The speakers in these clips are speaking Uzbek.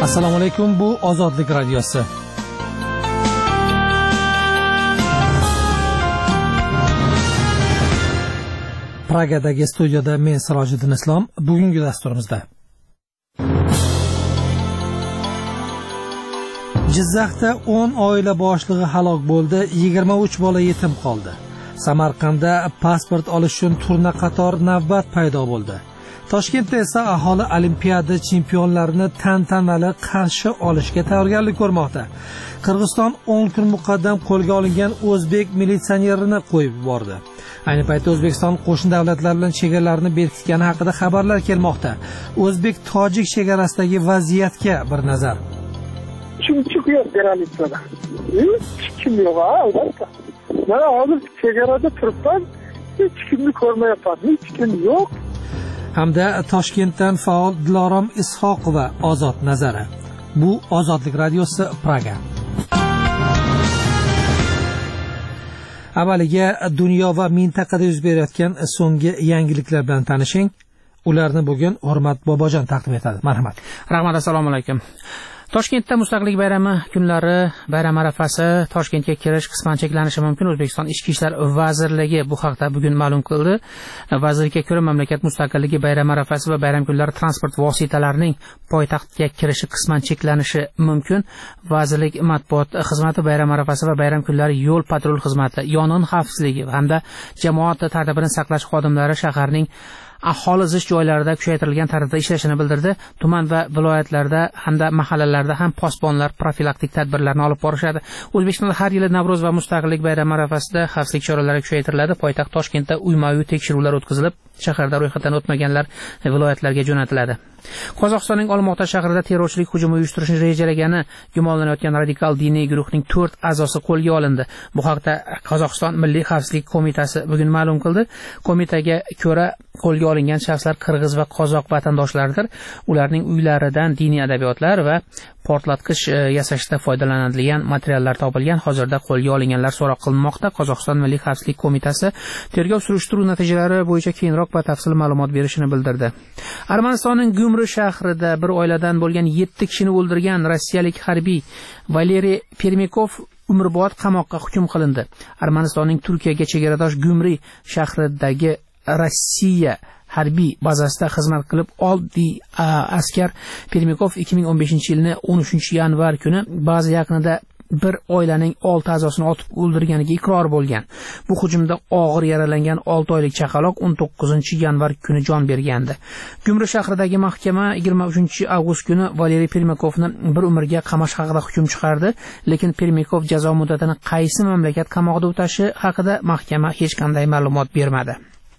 Assalomu alaykum, bu Ozodlik radiosi. Pragadagi studiyada men Sirojiddin Islom. Bugungi dasturimizda Jizzaxda 10 oila boshlig'i halok bo'ldi, 23 bola yetim qoldi. Samarqandda pasport olish uchun turna qator navbat paydo bo'ldi. Toshkentda esa aholi olimpiada chempionlarini tantanali qarshi olishga tayyorgarlik ko'rmoqda. Qirg'iziston 10 kun muqaddam qo'lga olingan o'zbek militsionerini qo'yib yubordi. Ayni paytda O'zbekiston qo'shni davlatlar bilan chegaralarni bekitgani haqida xabarlar kelmoqda. O'zbek-tojik chegarasidagi vaziyatga bir nazar. Chumchuq yo'q granitada. Hech kim yo'q, albatta. Mana hozir chegarada turibman, hech kimni ko'rmayapman, hech kim yo'q. Hamda Toshkentdan faol Dilorom Ishoqova Ozod nazari. Bu Ozodlik radiosi Praga. Avvaliga dunyo va mintaqada yuz berayotgan so'nggi yangiliklar bilan tanishing. Ularni bugun Hurmat Bobojon taqdim etadi. Marhamat. Rahmat, assalomu alaykum. Toshkentda Mustaqillik bayrami kunlari bayram arafasi Toshkentga kirish qisman cheklanishi mumkin. O'zbekiston Ichki ishlar vazirligi bu haqda bugun ma'lum qildi. Vazirlikka ko'ra, mamlakat mustaqilligi bayram arafasi va bayram kunlari transport vositalarining poytaxtga kirishi qisman cheklanishi mumkin. Vazirlik matbuot xizmati bayram arafasi va bayram kunlari yo'l patrul xizmati, yong'in xavfsizligi hamda jamoat tartibini saqlash xodimlari shaharning aholi zich joylarida kuchaytirilgan tartibda ishlashini bildirdi. Tuman va viloyatlarda hamda mahallalarda ham posbonlar profilaktik tadbirlarni olib borishadi. O'zbekistonda har yili Navro'z va Mustaqillik bayrami arafasida xavfsizlik choralari kuchaytiriladi. Poytaxt Toshkentda uyma-uy tekshiruvlar o'tkazilib, shaharda ro'yxatdan o'tmaganlar viloyatlarga jo'natiladi. Qozog'istonning Olmaota shahrida terrorchilik hujumi uyushtirishni rejalagani gumonlanayotgan radikal diniy guruhning 4 a'zosi qo'lga olindi. Bu haqda Qozog'iston Milliy xavfsizlik qo'mitasi bugun ma'lum qildi. Qo'mitaga ko'ra, qo'lga olingan shaxslar qirg'iz va qozoq vatandoshlaridir. Ularning uylaridan diniy adabiyotlar va portlatgich yasashda foydalanadigan materiallar topilgan. Hozirda qo'lga olinganlar so'roq qilinmoqda. Qozog'iston Milliy xavfsizlik qo'mitasi tergov surishtiruv natijalari bo'yicha keyinroq batafsil ma'lumot berishini bildirdi. Armanistonning Gumri shahrida bir oiladan bo'lgan 7 kishini o'ldirgan rossiyalik harbiy Valeriy Permikov umrbod qamoqqa hukm qilindi. Armanistonning Turkiyaga chegaradosh Gumri shahridagi Rossiya harbiy bazasida xizmat qilib oddiy askar Permikov 2015-yilning 13-yanvar kuni baza yaqinida bir oilaning 6 a'zosini otib o'ldirganiga iqror bo'lgan. Bu hujumda og'ir yaralangan 6 oylik chaqaloq 19-yanvar kuni jon bergandi. Gumri shahridagi mahkama 23-avgust kuni Valeriy Permikovni bir umrga qamash haqida hukm chiqardi, lekin Permikov jazo muddatini qaysi mamlakat qamoqda o'tashi haqida mahkama hech qanday ma'lumot bermadi.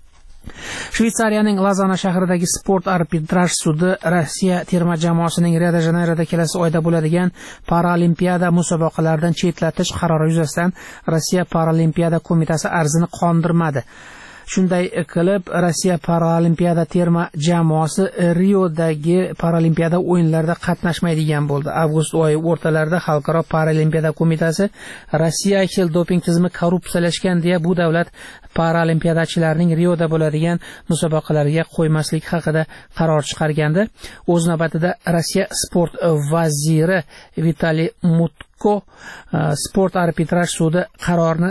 Shveysariyaning Lozana shahridagi sport arbitraj sudi Rossiya terma jamoasining Rio-de-Janeyroda kelasi oyda bo'ladigan Paralimpiada musobaqalaridan chetlatish qarori yuzasidan Rossiya Paralimpiada qo'mitasi arzini qondirmadi. Shunday qilib, Rossiya Paralimpiada terma jamoasi Riodagi Paralimpiada o'yinlarida qatnashmaydigan bo'ldi. Avgust oyi o'rtalarida Xalqaro Paralimpiada qo'mitasi Rossiya doping tizimi korrupsiyalashgan deya bu davlat paralimpiadachilarning Rioda bo'ladigan musobaqalarga qo'ymaslik haqida qaror chiqargandi. O'z navbatida Rossiya sport vaziri Vitaliy Mutko sport arbitraj sudi qarorni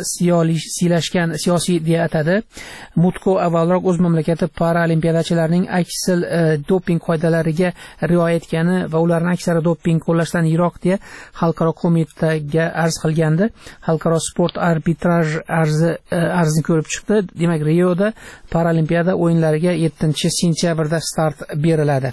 siyosiy deya atadi. Mutko avvalroq o'z mamlakati paralimpiadachilarning aksil doping qoidalariga rioya etgani va ularning aksari doping qo'llashdan yiroq deya xalqaro qo'mitaga arz qilgandi. Xalqaro sport arbitraj arzini ko'rib chiqdi. Demak, Rioda Paralimpiada o'yinlariga 7-sentyabrda start beriladi.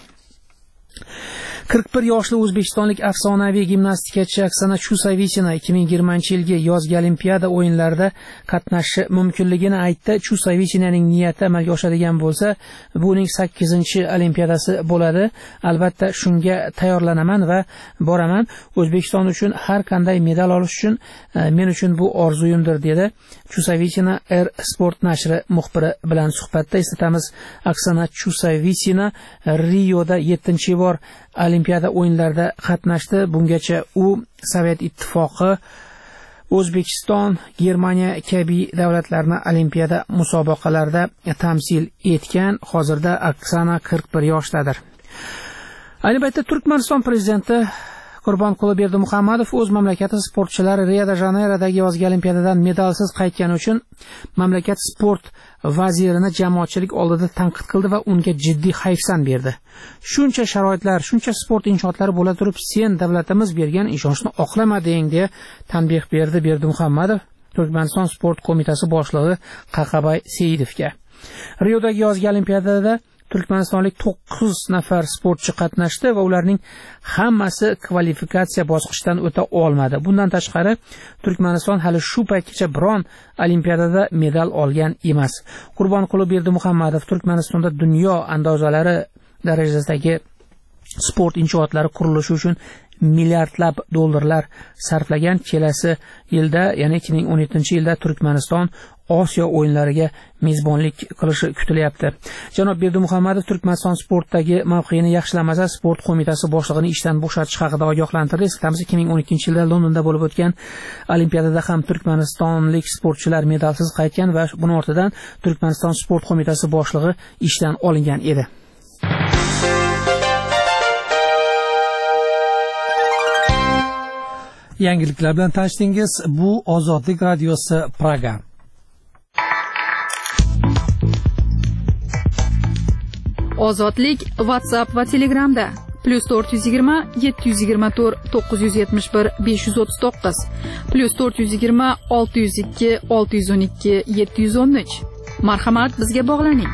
41 yoshli o'zbekistonlik afsonaviy gimnastikachi Oksana Chusovitina 2020-yilgi yozgi olimpiada o'yinlarida qatnashishi mumkinligini aytdi. Chusovitinaning niyati amalga oshadigan bo'lsa, bu uning 8-olimpiadasi bo'ladi. Albatta shunga tayyorlanaman va boraman. O'zbekiston uchun har qanday medal olish uchun men uchun bu orzuyimdir dedi. Chusovitina Sport nashri muxbiri bilan suhbatda. Eslatamiz, Oksana Chusovitina Rioda 7-bor olimpiada o'yinlarida qatnashdi. Bungacha u Sovet ittifoqi, O'zbekiston, Germaniya kabi davlatlarni olimpiada musobaqalarida tamsil etgan. Hozirda Oksana 41 yoshdadir. Ayni paytda Turkmaniston prezidenti Qurbonquli Berdimuhammadov o'z mamlakati sportchilari Rio-de-Janeyrodagi yozgi olimpiadadan medalsiz qaytgani uchun mamlakat sport vazirini jamoatchilik oldida tanqid qildi va unga jiddiy hayfsan berdi. Shuncha sharoitlar, shuncha sport inshootlari bo'la turib, sen davlatimiz bergan ishonchni oqlamading deya tanbeh berdi Berdimuhammadov Turkmaniston sport qo'mitasi boshlig'i Qaqabay Seidovga. Riodagi yozgi olimpiadada Turkmanistonlik 9 nafar sportchi qatnashdi va ularning hammasi kvalifikatsiya bosqichidan o'ta olmadi. Bundan tashqari, Turkmaniston hali shu paytgacha biron olimpiadada medal olgan emas. Qurbonquli Berdimuhammadov Turkmanistonda dunyo andozalari darajasidagi sport inshootlari qurilishi uchun milliardlab dollarlar sarflagan. Kelasi yilda, ya'ni 2017-yilda Turkmaniston Osiyo o'yinlariga mezbonlik qilishi kutilyapti. Janob Berdimuhammadov Turkmaniston sportdagi mavqeini yaxshilamasa, sport qo'mitasi boshlig'ini ishdan bo'shatish haqida ogohlantirdi. Eslatamiz, 2012-yilda Londonda bo'lib o'tgan olimpiadada ham turkmanistonlik sportchilar medalsiz qaytgan va buning ortidan Turkmaniston sport qo'mitasi boshlig'i ishdan olingan edi. Yangiliklar bilan tanishdingiz. Bu Ozodlik radiosi Praga. Ozodlik WhatsApp va Telegramda +420 724 971 539 +420 602 612 713. Marhamat, bizga bog'laning.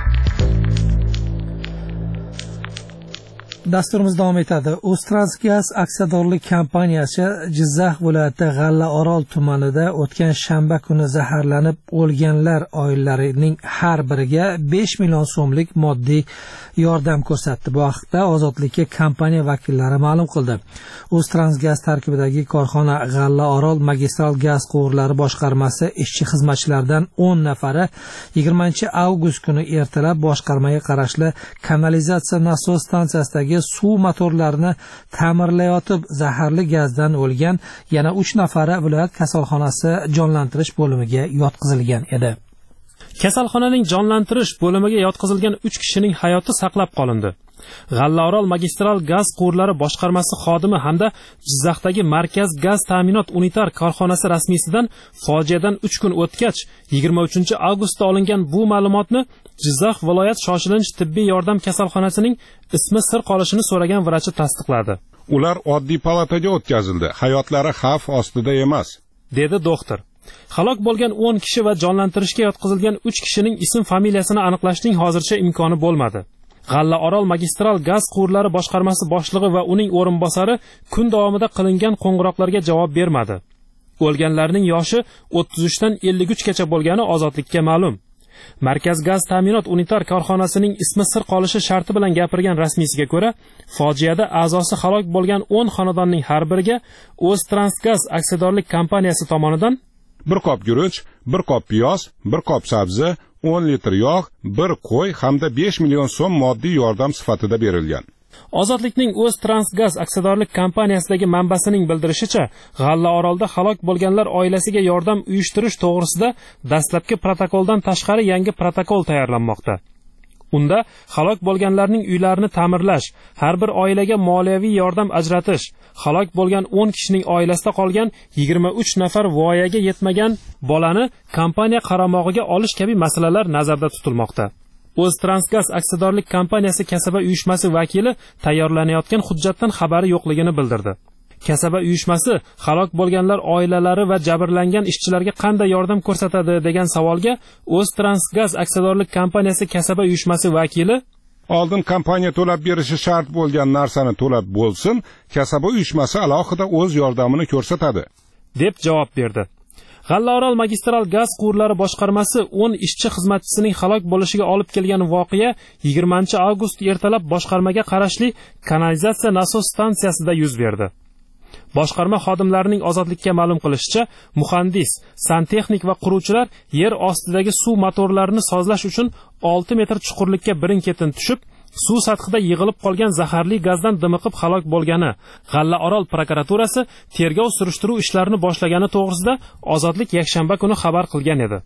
Dasturimiz davom etadi. O'ztransgaz aksiyadorlik kompaniyasi Jizzax viloyati G'allaorol tumanida o'tgan shanba kuni zaharlanib o'lganlar oilalarining har biriga 5 million so'mlik moddiy yordam ko'rsatdi. Bu haqda Ozodlikka kompaniya vakillari ma'lum qildi. O'ztransgaz tarkibidagi korxona G'allaorol magistral gaz quvurlari boshqarmasi ishchi xizmatchilaridan 10 nafari 20-avgust kuni ertalab boshqarmaga qarashli kanalizatsiya nasos stansiyasidagi suv motorlarini ta'mirlayotib zaharli gazdan o'lgan. Yana 3 nafari viloyat kasalxonasi jonlantirish bo'limiga yotqizilgan edi. Kasalxonaning jonlantirish bo'limiga yotqizilgan 3 kishining hayoti saqlab qolindi. G'allaorol magistral gaz quvurlari boshqarmasi xodimi hamda Jizzaxdagi markaz gaz ta'minot unitar korxonasi rasmiysidan fojiadan 3 kun o'tgach 23-avgustda olingan bu ma'lumotni Jizzax viloyat shoshilinch tibbiy yordam kasalxonasining ismi sir qolishini so'ragan vrachi tasdiqladi. Ular oddiy palataga o'tkazildi. Hayotlari xavf ostida emas, dedi doktor. Halok bo'lgan 10 kishi va jonlantirishga yotqizilgan 3 kishining ism familiyasini aniqlashning hozircha imkoni bo'lmadi. G'allaorol magistral gaz quvurlari boshqarmasi boshlig'i va uning o'rinbosari kun davomida qilingan qo'ng'iroqlarga javob bermadi. O'lganlarning yoshi 33 dan 53 gacha bo'lgani Ozodlikka ma'lum. Markaz gaz ta'minot unitar korxonasining ismi sir qolishi sharti bilan gapirgan rasmiysiga ko'ra, fojiada a'zosi halok bo'lgan 10 xonadonning har biriga O'ztransgaz aksiyadorlik kompaniyasi tomonidan 1 qop guruch, 1 qop piyoz, 1 qop sabzi, 10 litr yog', 1 qo'y hamda 5 million so'm moddiy yordam sifatida berilgan. Ozodlikning O'ztransgaz aksiyadorlik kompaniyasidagi manbasining bildirishicha, G'allaorolda halok bo'lganlar oilasiga yordam uyushtirish to'g'risida dastlabki protokoldan tashqari yangi protokol tayyorlanmoqda. Unda halok bo'lganlarning uylarini ta'mirlash, har bir oilaga moliyaviy yordam ajratish, halok bo'lgan 10 kishining oilasida qolgan 23 nafar voyaga yetmagan bolani kompaniya qaramog'iga olish kabi masalalar nazarda tutilmoqda. O'ztransgaz aksiyadorlik kompaniyasi kasaba uyushmasi vakili tayyorlanayotgan hujjatdan xabari yo'qligini bildirdi. Kasaba uyushmasi halok bo'lganlar oilalari va jabrlangan ishchilarga qanday yordam ko'rsatadi degan savolga O'ztransgaz aksiyadorlik kompaniyasi kasaba uyushmasi vakili oldin kompaniya to'lab berishi shart bo'lgan narsani to'lab bo'lsin, kasaba uyushmasi alohida o'z yordamini ko'rsatadi, deb javob berdi. G'allaorol magistral gaz quvurlari boshqarmasi 10 ishchi xizmatchisining halok bo'lishiga olib kelgan voqea 20-avgust ertalab boshqarmaga qarashli kanalizatsiya nasos stansiyasida yuz berdi. Boshqarma xodimlarining Ozodlikka ma'lum qilishicha, muhandis, santexnik va quruvchilar yer ostidagi suv motorlarini sozlash uchun 6 metr chuqurlikka birin-ketin tushib, suv sathida yig'ilib qolgan zaharli gazdan dimiqib halok bo'lgani, G'allaorol prokuraturasi tergov surishtiruv ishlarini boshlagani to'g'risida Ozodlik yakshanba kuni xabar qilgan edi.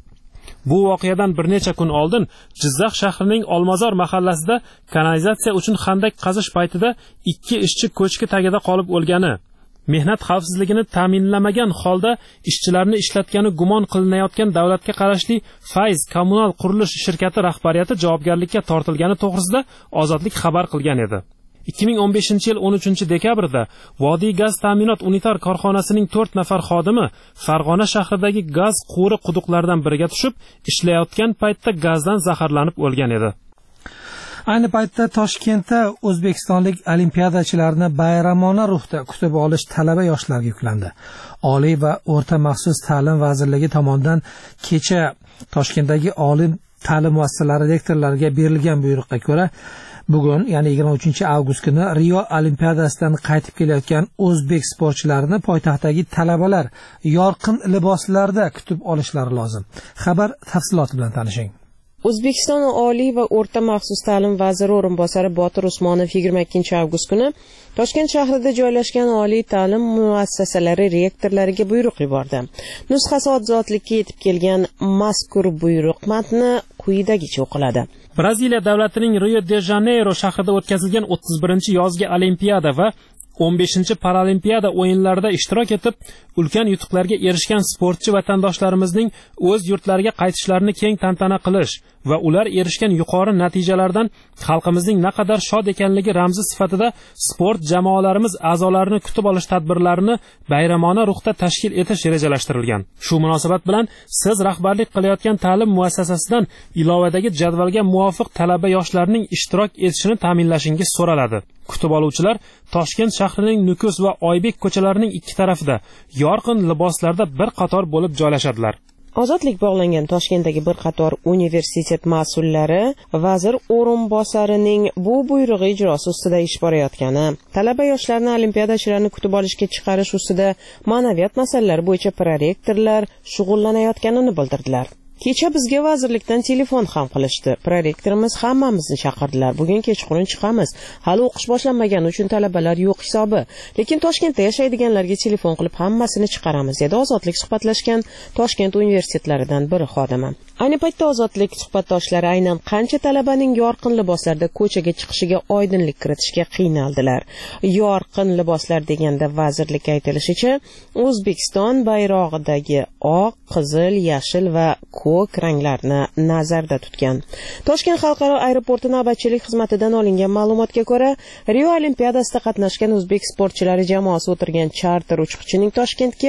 Bu voqeadan bir necha kun oldin Jizzax shahrining Olmazor mahallasida kanalizatsiya uchun xandak qazish paytida 2 ishchi ko'chki tagida qolib o'lgani, mehnat xavfsizligini ta'minlamagan holda ishchilarni ishlatgani gumon qilinayotgan davlatga qarashli Fayz kommunal qurilish shirkati rahbariyati javobgarlikka tortilgani to'g'risida Ozodlik xabar qilgan edi. 2015-yil 13-dekabrda Vodiy gaz ta'minot unitar korxonasining 4 nafar xodimi Farg'ona shahridagi gaz quvuri quduqlaridan biriga tushib, ishlayotgan paytda gazdan zaharlanib o'lgan edi. Ayni paytda Toshkentda o'zbekistonlik olimpiadachilarni bayramona ruhda kutib olish talaba yoshlarga yuklandi. Oliy va o'rta maxsus ta'lim vazirligi tomonidan kecha Toshkentdagi oliy ta'lim muassasalari rektorlariga berilgan buyruqqa ko'ra, bugun, ya'ni 23-avgust kuni Rio olimpiadasidan qaytib kelayotgan o'zbek sportchilarini poytaxtdagi talabalar yorqin liboslarda kutib olishlari lozim. Xabar tafsiloti bilan tanishing. O'zbekiston Oliy va o'rta maxsus ta'lim vaziri o'rinbosari Botir Usmonov 22-avgust kuni Toshkent shahrida joylashgan oliy ta'lim muassasalari rektorlariga buyruq yubordi. Nusxasi odzodlikka yetib kelgan mazkur buyruq matni quyidagicha o'qiladi. Braziliya davlatining Rio de Janeiro shahrida o'tkazilgan 31-yozgi olimpiada va 15-paralimpiada o'yinlarida ishtirok etib, ulkan yutuqlarga erishgan sportchi vatandoshlarimizning o'z yurtlariga qaytishlarini keng tantana qilish va ular erishgan yuqori natijalardan xalqimizning naqadar shod ekanligi ramzi sifatida sport jamoalarimiz a'zolarini kutib olish tadbirlarini bayramona ruhda tashkil etish rejalashtirilgan. Shu munosabat bilan siz rahbarlik qilayotgan ta'lim muassasasidan ilovadagi jadvalga muvofiq talaba yoshlarning ishtirok etishini ta'minlashingiz so'raladi. Kutib oluvchilar Toshkent shahrining Nukus va Oybek ko'chalarining ikki tarafida yorqin liboslarda bir qator bo'lib joylashadilar. Ozodlik bog'langan Toshkentdagi bir qator universitet mas'ullari vazir o'rinbosarining bu buyrug'i ijrosi ustida ish borayotgani, talaba yoshlarni olimpiadachilarni kutib olishga chiqarish ustida ma'naviyat masalalari bo'yicha prorektorlar shug'ullanayotganini bildirdilar. Kecha bizga vazirlikdan telefon ham qilishdi. Prorektorimiz hammamizni chaqirdilar. Bugun kechqurun chiqamiz. Hali o'qish boshlanmagani uchun talabalar yo'q hisobi. Lekin Toshkentda yashaydiganlarga telefon qilib hammasini chiqaramiz dedi Ozodlik suhbatlashgan Toshkent universitetlaridan biri xodimi. Ayni paytda Ozodlik suhbatdoshlari aynan qancha talabaning yorqin liboslarda ko'chaga chiqishiga oydinlik kiritishga qiynaldilar. Yorqin liboslar deganda vazirlik aytilishicha, O'zbekiston bayrog'idagi oq, qizil, yashil va ko'k ranglarni nazarda tutgan. Toshkent xalqaro aeroporti navbatchilik xizmatidan olingan ma'lumotga ko'ra, Rio olimpiadasida qatnashgan o'zbek sportchilari jamoasi o'tirgan charter uchquchining Toshkentga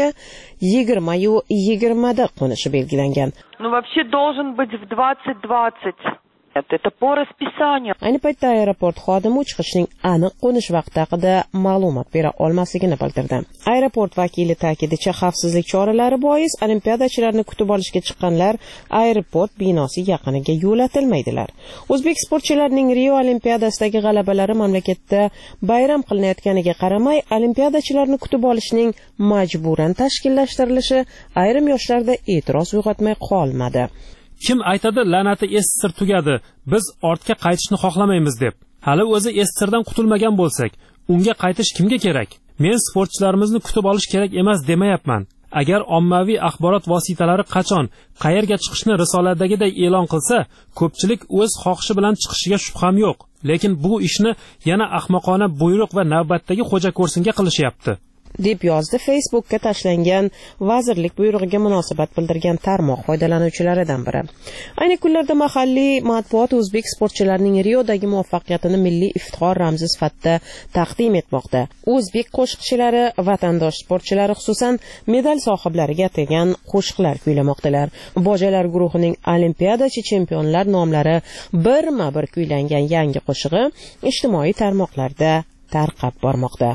20:20 da qo'nishi belgilangan. Ну вообще должен быть в 20:20. Это по расписанию. Ayni paytda aeroport xodimi uchqishning aniq qo'nish vaqti haqida ma'lumot bera olmasligini bildirdi. Aeroport vakili ta'kidicha, xavfsizlik choralari bois olimpiadachilarni kutib olishga chiqqanlar aeroport binosi yaqiniga yo'latilmaydilar. O'zbek sportchilarining Rio olimpiadasidagi g'alabalari mamlakatda bayram qilinayotganiga qaramay, olimpiadachilarni kutib olishning majburan tashkillashtirilishi ayrim yoshlarda e'tiroz uyg'otmay qolmadi. Kim aytadi la'nati Ester tugadi, biz ortga qaytishni xohlamaymiz deb. Hali o'zi Esterdan qutulmagan bo'lsak, unga qaytish kimga kerak? Men sportchilarimizni kutib olish kerak emas demayapman. Agar ommaviy axborot vositalari qachon, qayerga chiqishni risoladagiday e'lon qilsa, ko'pchilik o'z xohishi bilan chiqishiga shubham yo'q. Lekin bu ishni yana ahmoqona buyruq va navbatdagi xo'ja ko'rsinga qilishyapti. deb yozdi Facebookka tashlangan vazirlik buyrug'iga munosabat bildirgan tarmoq foydalanuvchilaridan biri. Ayni kunlarda mahalliy matbuot o'zbek sportchilarining Riodagi muvaffaqiyatini milliy iftixor ramzi sifatida taqdim etmoqda. O'zbek qo'shiqchilari vatandosh sportchilari xususan medal sohiblariga atagan qo'shiqlar kuylamoqdalar. Bojalar guruhining olimpiadachi chempionlar nomlari birma-bir kuylangan yangi qo'shig'i ijtimoiy tarmoqlarda tarqab bormoqda.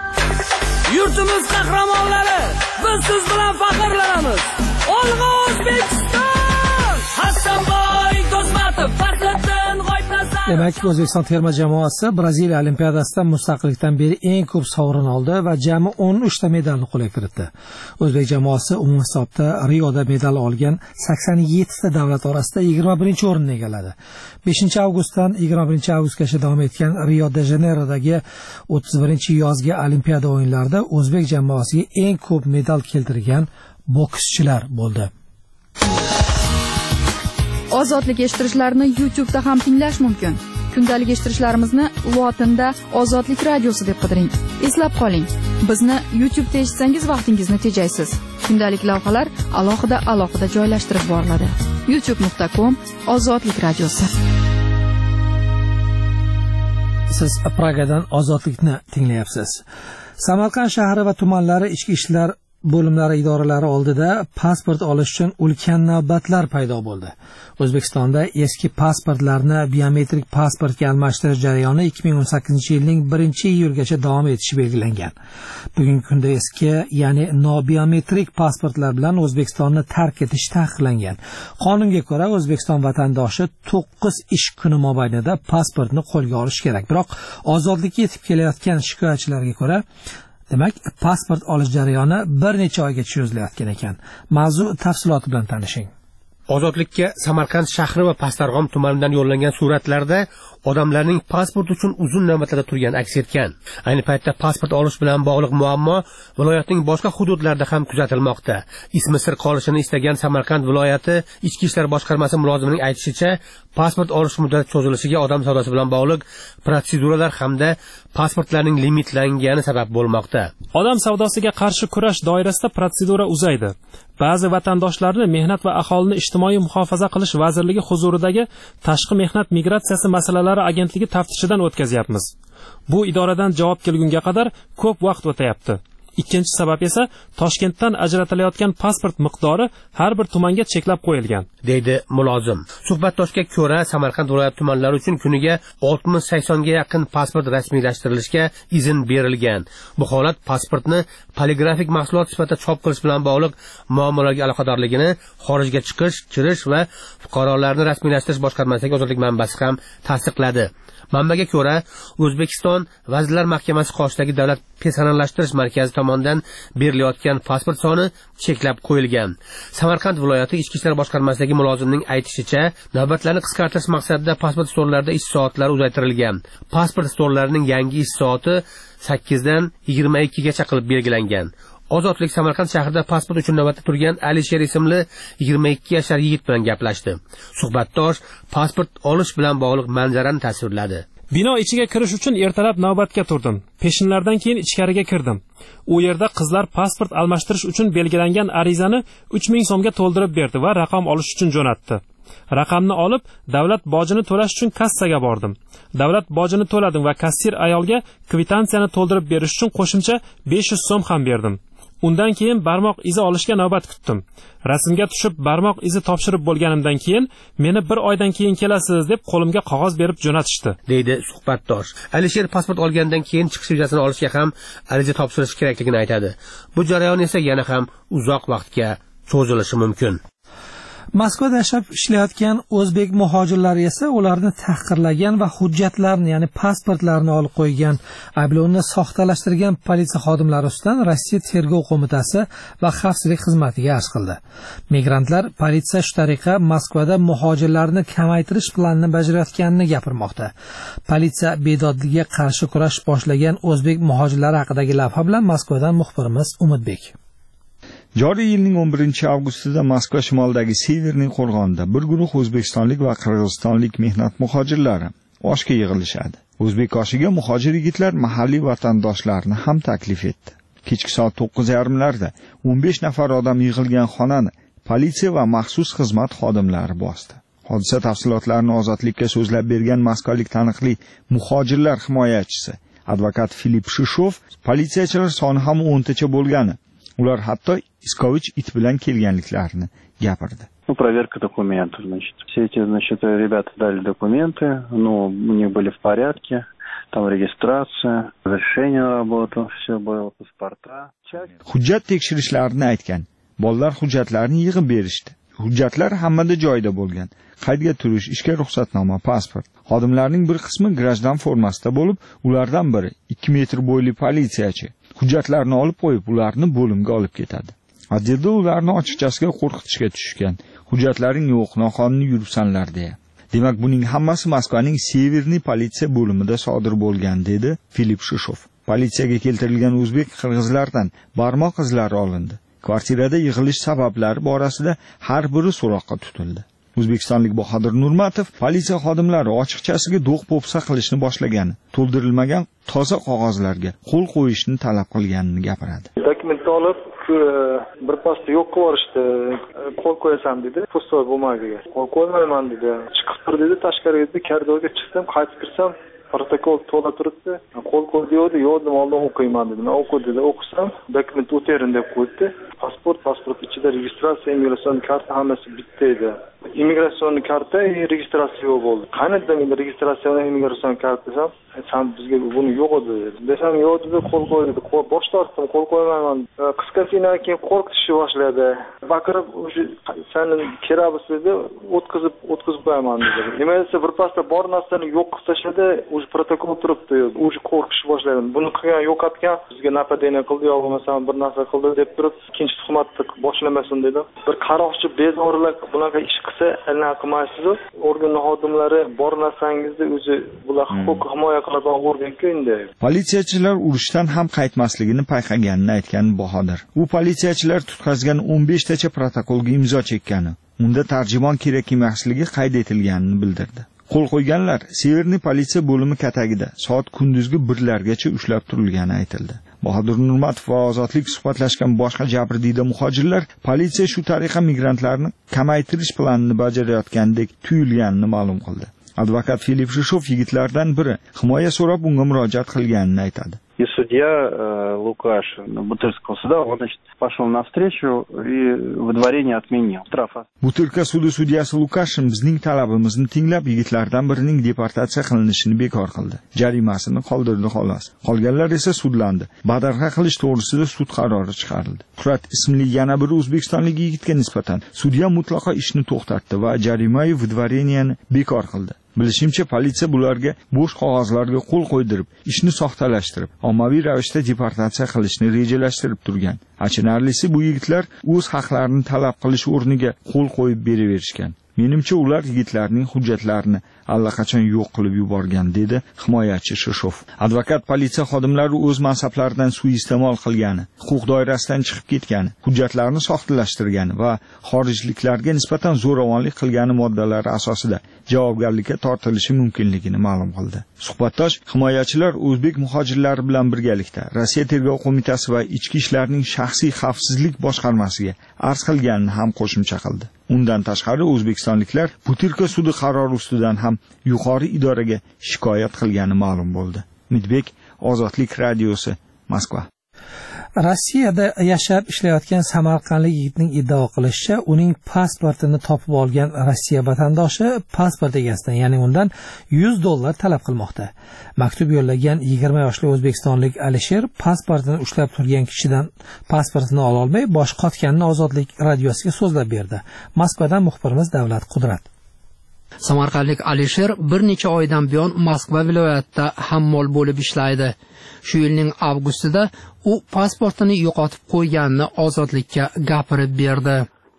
Yurtimiz qahramonlari, biz siz bilan faxrlanamiz. Olg'a O'zbekiston! Hasanboy Do'stmatov, Faxriddin G'oibnazarov. Demak, O'zbekiston terma jamoasi Braziliya olimpiadasidan mustaqillikdan beri eng ko'p sovrin oldi va jami 13 ta medalni qo'lga kiritdi. O'zbek jamoasi umum hisobda Rioda medal olgan 87 ta davlat orasida 21-o'rinni egalladi. 5-avgustdan 21-avgustgacha davom etgan Rio de Janeirodagi 31-yozgi olimpiada o'yinlarida o'zbek jamoasiga eng ko'p medal keltirgan bokschilar bo'ldi. Ozodlik eshittirishlarni YouTube'da ham tinglash mumkin. Kundalik eshittirishlarimizni lotinda Ozodlik radiosi deb qidiring. Eslab qoling, bizni YouTube'da eshitsangiz vaqtingizni tejaysiz. Kundalik lavhalar alohida joylashtirib boriladi. youtube.com Ozodlik radiosi. Siz Pragadan Ozodlikni tinglayapsiz. Samarqand shahri va tumanlari ichki ishlar bo'limlari idoralari oldida pasport olish uchun ulkan navbatlar paydo bo'ldi. O'zbekistonda eski pasportlarni biometrik pasportga almashtirish jarayoni 2018-yilning 1-iyulgacha davom etishi belgilangan. Bugungi kunda eski, ya'ni nobiometrik pasportlar bilan O'zbekistonni tark etish taqiqlangan. Qonunga ko'ra O'zbekiston vatandoshi 9 ish kuni mobaynida pasportni qo'lga olish kerak. Biroq ozodlikka yetib kelayotgan shikoyatchilarga ko'ra demak, pasport olish jarayoni bir necha oyga cho'zilayotgan ekan. Mavzu tafsiloti bilan tanishing. Ozodlikka Samarqand shahri va Pastarg'om tumanidan yo'llangan suratlarda odamlarning pasport uchun uzun navbatlarda turgani aks etgan. Ayni paytda pasport olish bilan bog'liq muammo viloyatning boshqa hududlarida ham kuzatilmoqda. Ismi sir qolishini istagan Samarqand viloyati Ichki ishlar boshqarmasi mulozimining aytishicha, pasport olish muddati cho'zilishiga odam savdosi bilan bog'liq protseduralar hamda pasportlarning limitlangani sabab bo'lmoqda. Odam savdosiga qarshi kurash doirasida protsedura uzaydi. Ba'zi vatandoshlarni Mehnat va aholini ijtimoiy muhofaza qilish vazirligi huzuridagi tashqi mehnat migratsiyasi masalalari agentligi taftishidan o'tkazyapmiz. Bu idoradan javob kelgunga qadar ko'p vaqt o'tayapti. Ikkinchi sabab esa Toshkentdan ajratilayotgan pasport miqdori har bir tumanga cheklab qo'yilgan, deydi mulozim. Suhbatdoshga ko'ra, Samarqand viloyat tumanlari uchun kuniga 60-80 ga yaqin pasport rasmiylashtirilishga izn berilgan. Bu holat pasportni poligrafik mahsulot sifatida chop qilish bilan bog'liq muammolarga aloqadorligini xorijga chiqish, kirish va fuqarolarni rasmiylashtirish boshqarmasidagi ozodlik manbasi ham tasdiqladi. Manbaga ko'ra, O'zbekiston Vazirlar Mahkamasi qoshidagi davlat personallashtirish markazi tomonidan berilayotgan pasport soni cheklab qo'yilgan. Samarqand viloyati Ichki ishlar boshqarmasidagi mulozimning aytishicha, navbatlarni qisqartirish maqsadida pasport stollarida ish soatlari uzaytirilgan. Pasport stollarining yangi ish soati 8 dan 22 gacha qilib belgilangan. Ozodlik Samarqand shahrida pasport uchun navbatda turgan Alisher ismli 22 yashar yigit bilan gaplashdi. Suhbatdosh pasport olish bilan bog'liq manzarani tasvirladi. Bino ichiga kirish uchun ertalab navbatga turdim. Peshinlardan keyin ichkariga kirdim. U yerda qizlar pasport almashtirish uchun belgilangan arizani 3000 so'mga to'ldirib berdi va raqam olish uchun jo'natdi. Raqamni olib, davlat bojini to'lash uchun kassaga bordim. Davlat bojini to'ladim va kassir ayolga kvitansiyani to'ldirib berish uchun qo'shimcha 500 so'm ham berdim. Undan keyin barmoq izi olishga navbat kutdim. Rasmga tushib barmoq izi topshirib bo'lganimdan keyin meni 1 oydan keyin kelasiz deb qo'limga qog'oz berib jo'natishdi, deydi suhbatdosh. Alisher pasport olgandan keyin chiqish vizasini olishga ham ariza topshirish kerakligini aytadi. Bu jarayon esa yana ham uzoq vaqtga cho'zilishi mumkin. Moskvada yashab ishlayotgan o'zbek muhojirlari esa ularni tahqirlagan va hujjatlarni, ya'ni pasportlarini olib qo'ygan, ayblovni soxtalashtirgan politsiya xodimlari ustidan Rossiya tergov qo'mitasi va xavfsizlik xizmatiga arz qildi. Migrantlar politsiya shu tariqa Moskvada muhojirlarni kamaytirish planini bajarayotganini gapirmoqda. Politsiya bedodlikka qarshi kurash boshlagan o'zbek muhojirlari haqidagi lavha bilan Moskvadan muxbirimiz Umidbek. Joriy yilning 11-avgustida Moskva shimolidagi Severniy qo'rg'onida bir guruh o'zbekistonlik va qirg'izistonlik mehnat muhojirlari oshga yig'ilishadi. O'zbek oshiga muhojir yigitlar mahalliy vatandoshlarni ham taklif etdi. Kechki soat 9:30larda 15 nafar odam yig'ilgan xonani politsiya va maxsus xizmat xodimlari bosdi. Hodisa tafsilotlarini Ozodlikka so'zlab bergan moskvalik taniqli muhojirlar himoyachisi advokat Filip Shishov, politsiyachilar soni ham 10 tacha bo'lgani, ular hatto iskovich it bilan kelganliklarini gapirdi. Проверка документов, значит. Все эти, ребята дали документы, у них были в порядке, там регистрация, разрешение на работу, все было, паспорта. Hujjat tekshirishlarini aytgan. Bolalar hujjatlarni yig'ib berishdi. Hujjatlar hammada joyida bo'lgan. Qaydga turish, ishga ruxsatnoma, pasport. Xodimlarning bir qismi grajdan formasida bo'lib, ulardan biri 2 metr bo'yli politsiyachi. Hujjatlarni olib qo'yib, ularni bo'limga olib ketadi. Ajdida ularni ochiqchasiga qo'rqitishga tushgan. Hujjatlaring yo'q, noqonuniy yuribsanlar deya. Demak, buning hammasi Moskvaning Severniy politsiya bo'limida sodir bo'lgan, dedi Filip Shishov. Politsiyaga keltirilgan o'zbek qirg'izlardan barmoq izlari olindi. Kvartirada yig'ilish sabablari borasida har biri so'roqqa tutildi. O'zbekistonlik Bahodir Nurmatov politsiya xodimlari ochiqchasiga do'q-po'pisa qilishni boshlagan, to'ldirilmagan toza qog'ozlarga qo'l qo'yishni talab qilganini gapiradi. Dokumentni olib, bir pasta yo'q qilib yuborishdi. Qo'l qo'yasan dedi, postoy bo'lmagiga. Qo'l qo'ymayman dedi. Chiqib tur dedi, tashqariga dedi, koridorga chiqdim, qaytib kirsam, protokol to'la turibdi. Qo'l qo'y dedi, yo'ldim oldin o'qiyman dedi. Men o'qi dedi, o'qisam, dokument o'terin deb qo'ydi. Pasport ichida registratsiya, imigratsion karta hammasi bitta edi. Imigratsion karta, registratsiya yo'q bo'ldi. Qanday endi registratsiya va imigratsion karta desam, "Sen bizga buni yo'q edi." Desam, "Yo'q" dedi, qo'l qo'y dedi. Bosh tortdim, qo'l qo'ymayman. Qisqasidan keyin qo'rqitishni boshladi. Baqirib, "O'sha seni kerabis dedi, o'tkazib qo'yaman" dedi. Nima desa, bir pasda bor narsani yo'q qilib tashladi, o'sha protokol turibdi. O'sha qo'rqishni boshladim. Buni qilgan yo'qotgan, bizga napadeniya qildi, yo bo'lmasa bir narsa qildi deb turib, ikkinchi tuhmatni boshlamasin dedi. Bir qaroqchi bezorilar bunaqa ish qilsa, anaqa qilmaysiz-ku. Organ xodimlari bor narsangizni o'zi bular huquq himoya qiladigan organ-ku endi. Politsiyachilar urushdan ham qaytmasligini payqaganini aytgan Bahodir. U politsiyachilar tutqazgan 15 tacha protokolga imzo chekkani, unda tarjimon kerak emasligi qayd etilganini bildirdi. Qo'l qo'yganlar Severniy politsiya bo'limi katagida soat kunduzgi 1largacha ushlab turilgani aytildi. Bahodir Nurmatov va Ozodlik suhbatlashgan boshqa jabrdiyda muhojirlar politsiya shu tariqa migrantlarni kamaytirish planini bajarayotgandek tuyulganini ma'lum qildi. Advokat Filip Shishov yigitlardan biri himoya so'rab unga murojaat qilganini aytadi. И судья Лукаш Бутырского суда, он, значит, пошел навстречу и выдворение отменил. Штрафа. Butyrka sudi sudyasi Lukashin bizning talabimizni tinglab yigitlardan birining deportatsiya qilinishini bekor qildi. Jarimasini qoldirdi xolos. Qolganlar esa sudlandi. Badarg'a qilish to'g'risida sud qarori chiqarildi. Qurat ismli yana bir o'zbekistonlik yigitga nisbatan sudya mutlaqo ishni to'xtatdi va jarimai выдворенияni bekor qildi. Bilishimcha, politsiya bularga bo'sh qog'ozlarga qo'l qo'ydirib, ishni soxtalashtirib, ommaviy ravishda deportatsiya qilishni rejalashtirib turgan. Achinarlisi, bu yigitlar o'z haqlarini talab qilish o'rniga qo'l qo'yib beraverishgan. Menimcha, ular yigitlarning hujjatlarini allaqachon yo'q qilib yuborgan, dedi himoyachi Shishov. Advokat politsiya xodimlari o'z mansablaridan suiiste'mol qilgani, huquq doirasidan chiqib ketgani, hujjatlarni soxtalashtirgani va xorijliklarga nisbatan zo'ravonlik qilgani moddalari asosida javobgarlikka tortilishi mumkinligini ma'lum qildi. Suhbatdosh himoyachilar o'zbek muhojirlari bilan birgalikda Rossiya tergov qo'mitasi va ichki ishlarning shaxsiy xavfsizlik boshqarmasiga arz qilganini ham qo'shimcha qildi. Undan tashqari o'zbekistonliklar Butyrka sudi qarori ustidan ham yuqori idoraga shikoyat qilgani ma'lum bo'ldi. Midbek, Ozodlik radiosi, Moskva. Rossiyada yashab ishlayotgan samarqandlik yigitning iddao qilishicha, uning pasportini topib olgan Rossiya vatandoshi pasport egasidan, ya'ni undan $100 talab qilmoqda. Maktub yo'llagan 20 yoshli o'zbekistonlik Alisher pasportini ushlab turgan kishidan pasportini ola olmay, bosh qotganini Ozodlik radiosiga so'zlab berdi. Moskvadan muxbirimiz Davlat Qudrat. Samarqandlik Alisher bir necha oydan buyon Moskva viloyatida hammol bo'lib ishlaydi. Shu yilning avgustida u pasportini yo'qotib qo'yganini Ozodlikka gapirib berdi.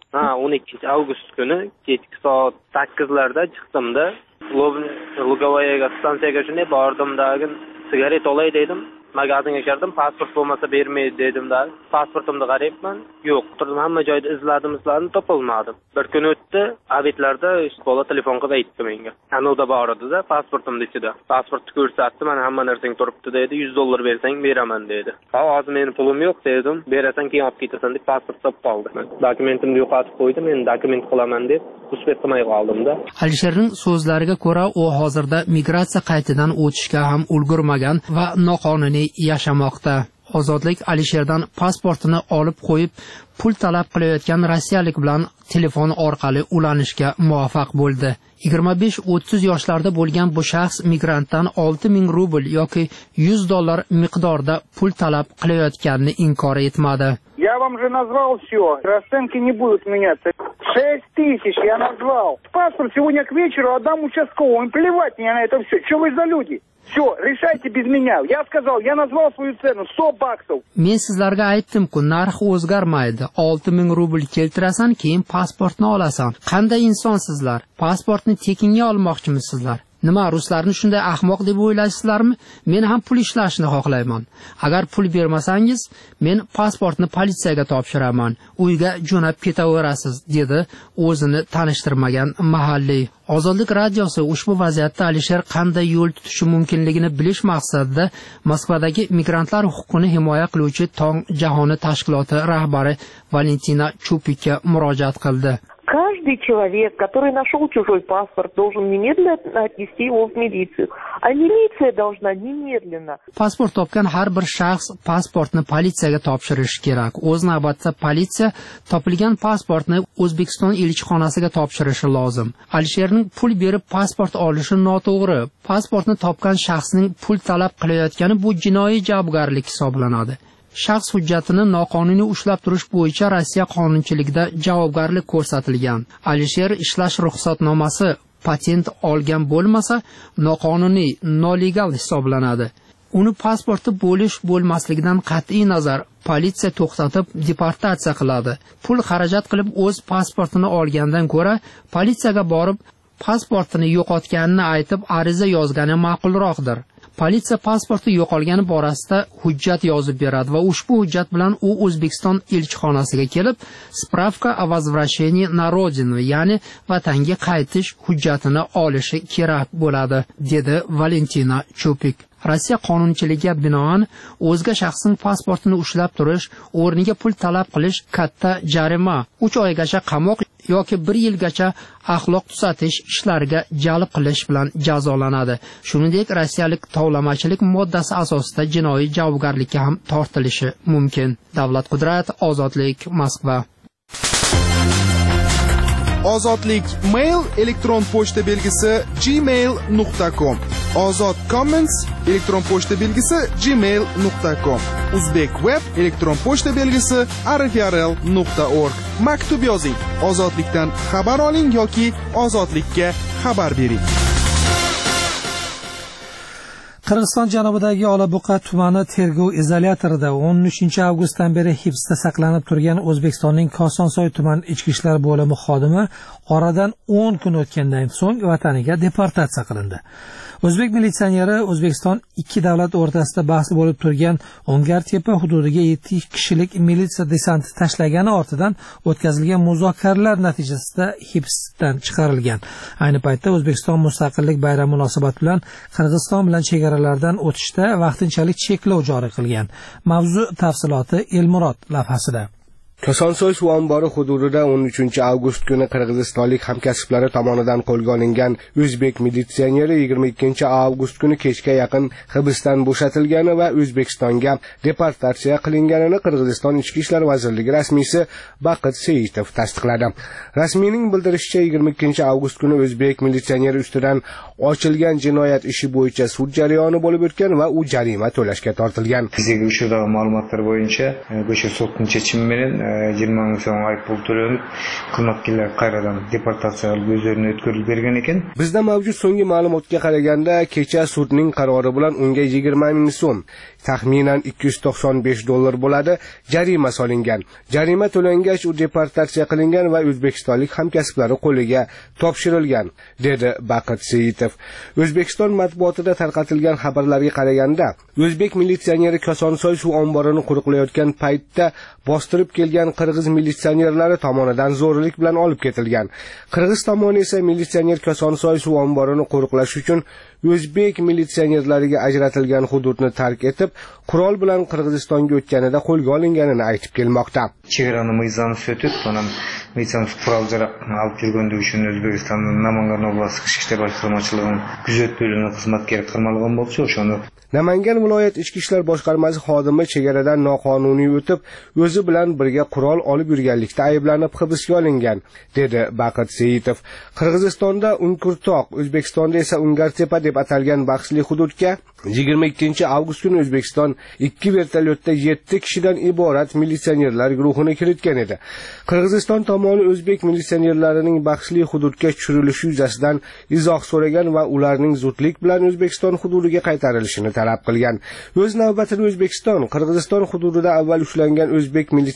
12 avgust kuni kechki soat 8larda chiqdimda, Lugovoyega stansiyaga shunday bordimdagi sigaret olay dedim. Magazinga kirdim, pasport bo'lmasa bermaydi dedimda. Pasportimni qarayapman, yo'q. Turdim, hamma joyda izladim, topolmadim. Bir kun o'tdi, abitlarda bola telefon qilib aytdi menga. Anoda bor edi-da, pasportimning ichida. Pasportni ko'rsatdi, mana hamma narsang turibdi dedi, $100 bersang beraman dedi. Hozir mening pulim yo'q dedim. Berasan keyin olib ketasan deb pasport topib qoldi. Dokumentimni yo'qotib qo'ydim, men dokument qilaman deb uspet qilmay qoldim-da. Alisherning so'zlariga ko'ra, u hozirda migratsiya qaytadan o'tishga ham ulgurmagan va noqonuniy yashamoqda. Ozodlik Alisherdan pasportini olib qo'yib, pul talab qilayotgan rossiyalik bilan telefon orqali ulanishga muvaffaq bo'ldi. 25-30 yoshlarda bo'lgan bu shaxs migrantdan 6000 rubl yoki $100 miqdorida pul talab qilayotganini inkor etmadi. Я вам же назвал все. Расценки не будут меняться. 6000 я назвал. Паспорт сегодня к вечеру отдам участковому. Им плевать мне на это все. Что вы за люди? Все, решайте без меня. Я сказал, я назвал свою цену $100. Men sizlarga aytdim-ku, narx o'zgarmaydi. 6000 rubl keltirasan, keyin pasportni olasan. Qanday insonsizlar? Pasportni tekinga olmoqchimisizlar? Nima, ruslarni shunday ahmoq deb o'ylaysizlarmi? Men ham pul ishlashni xohlayman. Agar pul bermasangiz, men pasportni politsiyaga topshiraman. Uyga jo'nab ketaverasiz, dedi o'zini tanishtirmagan mahalliy. Ozodlik radiosi ushbu vaziyatda Alisher qanday yo'l tutishi mumkinligini bilish maqsadida Moskvadagi migrantlar huquqini himoya qiluvchi Tong jahoni tashkiloti rahbari Valentina Chupikka murojaat qildi. Каждый человек, который нашел чужой паспорт, должен немедленно отнести его в милицию. А милиция должна немедленно. Pasport topgan har bir shaxs pasportni politsiyaga topshirishi kerak. O'z navbatida politsiya topilgan pasportni O'zbekiston elchixonasiga topshirishi lozim. Alisherning pul berib pasport olishi noto'g'ri. Pasportni topgan shaxsning pul talab qilayotgani bu jinoiy javobgarlik hisoblanadi. Shaxs hujjatini noqonuniy ushlab turish bo'yicha Rossiya qonunchiligida javobgarlik ko'rsatilgan. Alisher ishlash ruxsatnomasi patent olgan bo'lmasa, noqonuniy, nolegal hisoblanadi. Uni pasporti bo'lmasligidan qat'iy nazar politsiya to'xtatib deportatsiya qiladi. Pul xarajat qilib o'z pasportini olgandan ko'ra, politsiyaga borib pasportini yo'qotganini aytib ariza yozgani ma'qulroqdir. Politsiya pasporti yo'qolgani borasida hujjat yozib beradi va ushbu hujjat bilan u O'zbekiston elchixonasiga kelib, spravka o возвращении на родину, ya'ni vatanga qaytish hujjatini olishi kerak bo'ladi, dedi Valentina Chupik. Rossiya qonunchiligiga binoan o'zga shaxsning pasportini ushlab turish, o'rniga pul talab qilish katta jarima, 3 oygacha qamoq yoki 1 yilgacha axloq tuzatish ishlariga jalb qilish bilan jazolanadi. Shuningdek, rossiyalik tovlamachilik moddasi asosida jinoiy javobgarlikka ham tortilishi mumkin. Davlat Qudrat, Ozodlik, Moskva. Ozodlik mail elektron pochta belgisi gmail.com. Ozod comments elektron pochta belgisi gmail.com. Uzbek web elektron pochta belgisi rfrl.org. Maktub yozing. Ozodlikdan xabar oling yoki ozodlikka xabar bering. Qirg'iziston janubidagi Olabuqa tumani tergov izolyatorida 13 avgustdan beri hibsda saqlanib turgan O'zbekistonning Kosonsoy tuman ichki ishlar bo'limi xodimi oradan 10 kun o'tgandan so'ng vataniga deportatsiya qilindi. O'zbek militsioneri O'zbekiston ikki davlat o'rtasida bahs bo'lib turgan Ongartepa hududiga 7 kishilik militsiya desanti tashlagani ortidan o'tkazilgan muzokaralar natijasida hibsdan chiqarilgan. Ayni paytda O'zbekiston mustaqillik bayrami munosabati bilan Qirg'iziston bilan chegaralardan o'tishda vaqtinchalik cheklov joriy qilgan. Mavzu tafsiloti Elmurod lavhasida. Kosonsoy suv ombori hududida 13 avgust kuni qirg'izistonlik hamkasblari tomonidan qo'lga olingan o'zbek militsioneri 22 avgust kuni kechga yaqin hibsdan bo'shatilgani va O'zbekistonga deportatsiya qilinganini Qirg'iziston Ichki ishlar vazirligi rasmiysi Baqit Seyitov tasdiqladi. Rasmiyning bildirishicha 22 avgust kuni o'zbek militsioneri ustidan ochilgan jinoyat ishi bo'yicha sud jarayoni bo'lib o'tgan va u jarima to'lashga tortilgan. Bizdagi ushurdagi ma'lumotlar bo'yicha o'sha sudning chechimi bilan 20 ming so'm ayb pul to'lanib, qilmoqchilar qayradan deportatsiya qilib o'zlarini o'tkazib bergan ekan. Bizda mavjud so'nggi ma'lumotga qaraganda, kecha sudning qarori bilan unga 20 ming so'm, taxminan $295 bo'ladi, jarima solingan. Jarima to'langach u deportatsiya qilingan va o'zbekistonlik hamkasblari qo'liga topshirilgan, dedi Baqit Seyitov. O'zbekiston matbuotida tarqatilgan xabarlarga qaraganda, o'zbek militsioneri Kosonsoy suv omborini qo'riqlayotgan paytda bostirib kelgan qirg'iz militsionerlari tomonidan zo'rlik bilan olib ketilgan. Qirg'iz tomoni esa militsioner Kosonsoy suv omborini qo'riqlash uchun o'zbek militsionerlariga ajratilgan hududni tark etib, qurol bilan Qirg'izistonga o'tganida qo'lga olinganini aytib kelmoqda. Chegarani mizonsiz o'tib, onam mizonsiz qurol-jarog' olib yurganligi uchun O'zbekistonning Namangan oblasti ichki ishlar boshqarmachiligining kuzatuv bo'limi xizmatkari qilmagan bo'lsa, o'shani Namangan viloyat ichki ishlar boshqarmasi xodimi chegaradan noqonuniy o'tib, o'zi bilan birga qurol olib yurganlikda ayblanib hibsga olingan, dedi Baqit Seyitov. Qirg'izistonda Unkurtoq, O'zbekistonda esa Ungartepa deb atalgan bahsli hududga 22 avgust kuni O'zbekiston 2 vertolyotda 7 kishidan iborat militsionerlar guruhini kiritgan edi. Qirg'iziston tomoni o'zbek militsionerlarining bahsli hududga tushirilishi yuzasidan izoh so'ragan va ularning zudlik bilan O'zbekiston hududiga qaytarilishini talab qilgan. O'z navbatida O'zbekiston Qirg'iziston hududida avval ushlangan o'zbek militsionerini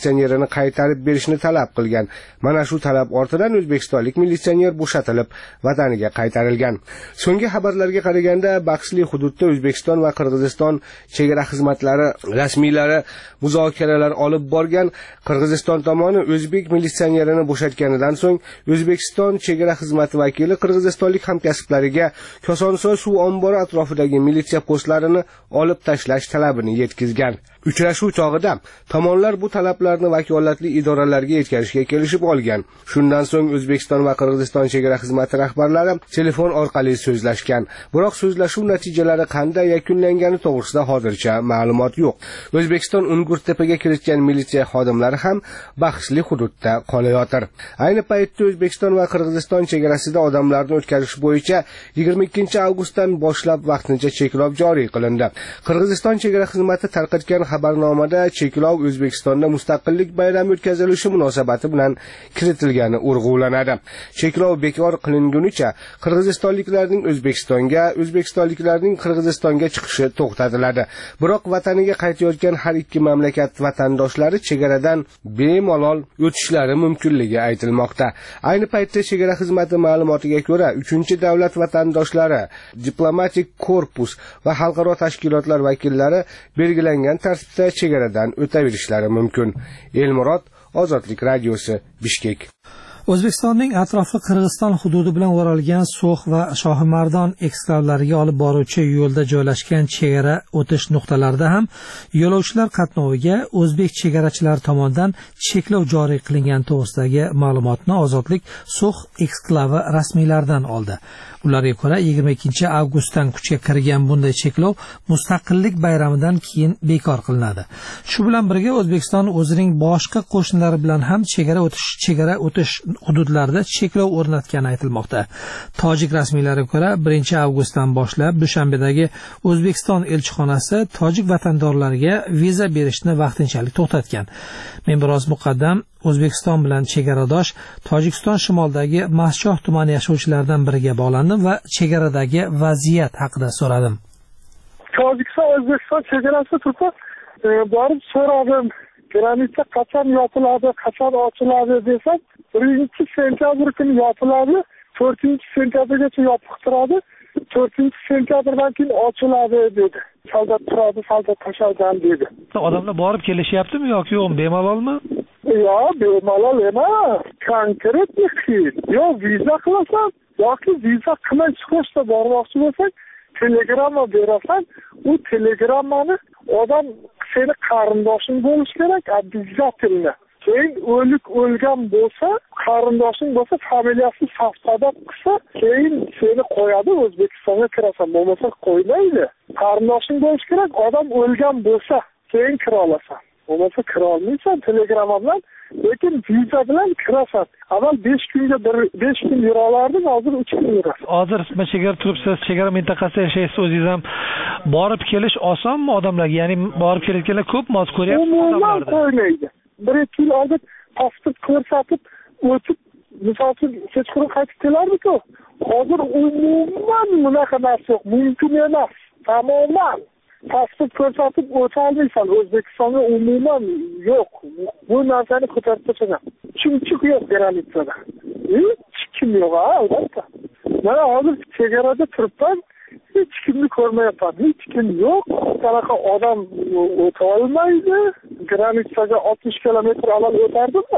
pullarini qaytarib berishni talab qilgan. Mana shu talab ortidan o'zbekistonlik militsioner bo'shatilib, vataniga qaytarilgan. So'nggi xabarlarga qaraganda, bahsli hududda O'zbekiston va Qirg'iziston chegara xizmatlari rasmiylari muzokaralar olib borgan. Qirg'iziston tomoni o'zbek militsionerini bo'shatganidan so'ng O'zbekiston chegara xizmati vakili qirg'izistonlik hamkasblariga Kosonsoy suv ombori atrofidagi militsiya postlarini olib tashlash talabini yetkazgan. Uchrashuv chog'ida tomonlar bu talablarni vakolatli idoralarga yetkazishga kelishib olgan. Shundan so'ng O'zbekiston va Qirg'iziston chegara xizmati rahbarlari telefon orqali so'zlashgan. Biroq so'zlashuv natijalari qanday yakunlangani to'g'risida hozircha ma'lumot yo'q. O'zbekiston Ungurtepaga kiritgan militsiya xodimlari ham bahsli hududda qolayotir. Ayni paytda O'zbekiston va Qirg'iziston chegarasida odamlarni o'tkazish bo'yicha 22-avgustdan boshlab vaqtincha cheklov joriy qilindi. Qirg'iziston chegara xizmati tarqatgan xabarnomada cheklov O'zbekistonda mustaqillik bayrami o'tkazilishi munosabati bilan kiritilgani urg'ulanadi. Cheklov bekor qilingunicha qirg'izistonliklarning O'zbekistonga, o'zbekistonliklarning Qirg'izistonga chiqishi to'xtatiladi. Biroq vataniga qaytayotgan har ikki mamlakat vatandoshlari chegaradan bemalol o'tishlari mumkinligi aytilmoqda. Ayni paytda chegara xizmati ma'lumotiga ko'ra, 3-davlat vatandoshlari, diplomatik korpus va xalqaro tashkilotlar vakillari belgilangan tartibda chegaradan o'taverishlari mumkin. Elmurod, Ozodlik radiosi, Bishkek. O'zbekistonning atrofi Qirg'iziston hududi bilan o'ralgan So'x va Shohimardon eksklavlariga olib boruvchi yo'lda joylashgan chegara o'tish nuqtalarida ham yo'lovchilar qatnoviga o'zbek chegarachilari tomonidan cheklov joriy qilingan to'g'risidagi ma'lumotni Ozodlik So'x eksklavi rasmiylaridan oldi. Ularga ko'ra 22-avgustdan kuchga kirgan bunday cheklov mustaqillik bayramidan keyin bekor qilinadi. Shu bilan birga O'zbekiston o'zining boshqa qo'shnilari bilan ham chegara o'tish hududlarida cheklov o'rnatgani aytilmoqda. Tojik rasmiylariga ko'ra 1-avgustdan boshlab Dushanbedagi O'zbekiston elchixonasi tojik vatandorlariga viza berishni vaqtinchalik to'xtatgan. Men biroz muqaddam O'zbekiston bilan chegaradosh Tojikiston shimolidagi Maschoh tumani yashovchilaridan biriga bog'landim va chegaradagi vaziyat haqida so'radim. Tojikiston O'zbekiston chegarasi turibdi. Borib so'radim, granitsa qachon yopiladi, qachon ochiladi desam, 1-sentyabr kuni yopiladi, 4-sentyabrgacha yopiq turadi, 4-sentyabrdan keyin ochiladi dedi. Soldat turadi, soldat tashalgan dedi. Odamlar borib kelishyaptimi yoki yo'qmi, bemalolmi? Yo'q, bemalol emas. Konkret ish. Yo viza qilasan yoki viza qilmay chiqishda bormoqchi bo'lsang, telegramma berasan, u telegrammani odam seni qarindoshing bo'lishi kerak, обязательно. Keyin o'lgan bo'lsa, qarindoshing bo'lsa, familiyasi saftada qilsa, keyin seni qo'yadi, O'zbekistonga kirasan, bo'lmasa qo'ymaydi. Qarindoshing bo'lishi kerak, odam o'lgan bo'lsa, keyin kira olasan. Bo'lmasa kira olmaysan telegramma bilan, lekin viza bilan kirasan. Avval 5 kunga 5 kun yura olarding, hozir 3 kun yurasan. Hozir siz chegara turibsiz, chegara mintaqasida yashaysiz, o'zingiz ham borib kelish osonmi odamlarga? Ya'ni borib kelayotganlar ko'pmi, hozir ko'ryapsizmi odamlarni? Qo'ymaydi. 1-2 yil oldin pasport ko'rsatib o'tib, misol uchun kechqurun qaytib kelardi-ku. Hozir umuman bunaqa narsa yo'q, mumkin emas. Tamoman pasport ko'rsatib o'ta olmaysan. O'zbekistonga umuman yo'q. Bu narsani ko'tarib tashlagan. Chumchuq yo'q granitsada. Hech kim yo'q, albatta. Mana hozir chegarada turibman, hech kimni ko'rmayapman. Hech kim yo'q. Qanaqa odam o'ta olmaydi. Granitsaga 60 kilometr avval o'tardimda.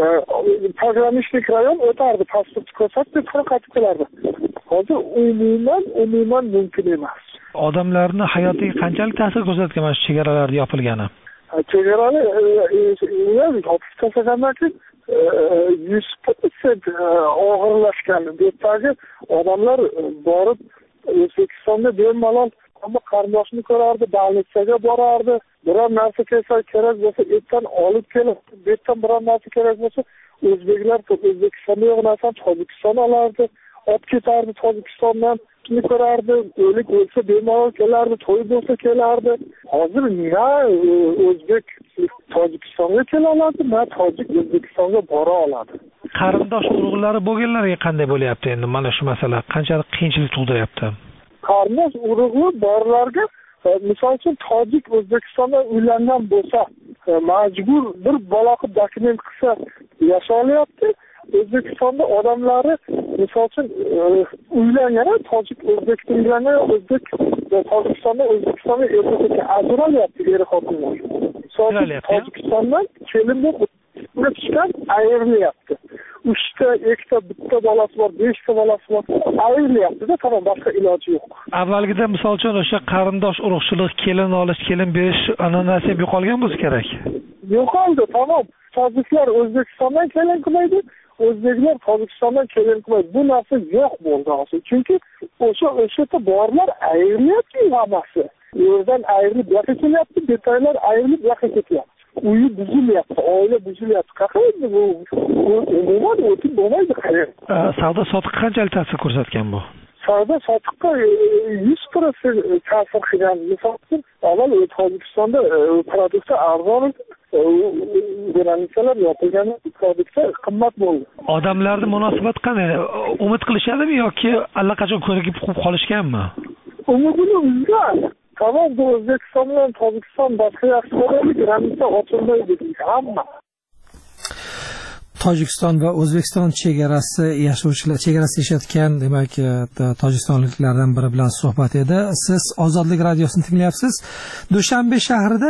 Pogranichnik rayon o'tardi, pasport ko'rsatib, qaytib kelardi. Hozir umuman mumkin emas. Odamlarni hayotiga qanchalik ta'sir ko'rsatgan mana shu chegaralar yopilgani? Chegarani yopib tashlagandan keyin 100% og'irlashgan. Bu yerdagi odamlar borib O'zbekistonda bemalol qarindoshini ko'rardi, больницаga borardi. Biror narsa kerak bo'lsa, etdan olib kelib, bu yerdan biror narsa kerak bo'lsa, o'zbeklar O'zbekistonda yo'q narsani Tojikiston olardi, olib ketardi Tojikistondan. Shuni ko'rardi, o'lik bo'lsa bemalol kelardi, to'y bo'lsa kelardi. Hozir na o'zbek Tojikistonga kela oladi, na tojik O'zbekistonga bora oladi. Qarindosh urug'lari bo'lganlarga qanday bo'lyapti endi mana shu masala? Qanchalik qiyinchilik tug'diryapti? Qarindosh urug'i borlarga, misol uchun tojik O'zbekistonda uylangan bo'lsa, majbur bir baloqib dokument qilsa yasha olyapti. O'zbekistonda odamlari misol uchun uylangan, tojik o'zbek uylangan, o'zbek Tojikistonda O'zbekistonga erkakka ajralyapti eri xotinlar. Tojikistondan kelin deb chiqqan ayrilyapti. 3ta, 2ta, bitta bolasi bor, 5ta bolasi bor, ayrilyapti-da, tamam, boshqa iloji yo'q. Avvalgida misol uchun o'sha qarindosh urug'chilik, kelin olish, kelin berish an'anasi yo'qolgan bo'lsa kerak. Yo'qoldi, tamam. Tojiklar O'zbekistondan kelin qilmaydi, o'zbeklar Tojikistondan kelin qilmaydi. Bu narsa yo'q bo'ldi hozir. Chunki o'sha yerda borlar ayrilyapti hammasi. Yerdan ayrilib yo'qqa kelyapti, detaylar ayrilib yo'qqa ketyapti. Uyi buzilyapti, oila buzilyapti. Qaqaydi bu? Umuman o'tib bo'lmaydi qayerda. Savdo sotiq qanchalik ta'sir ko'rsatgan bu? Savdo sotiqqa 100% ta'sir qilgan. Misol uchun, avval Tojikistonda produksiya arzon edi. Granitsalar yopilgan, produksiya qimmat bo'ldi. Odamlarning munosabati qanday? Umid qilishadimi yoki allaqachon ko'rib qolishganmi? Umidini uzgan. Tamam, bu O'zbekiston bilan Tojikiston boshqa yaxshi bo'ladi, granitsa ochilmaydi deydi hamma. Tojikiston va O'zbekiston chegarasi yashayotgan, demak, tojikistonliklardan biri bilan suhbat edi. Siz Ozodlik radiosini tinglayapsiz. Dushanbe shahrida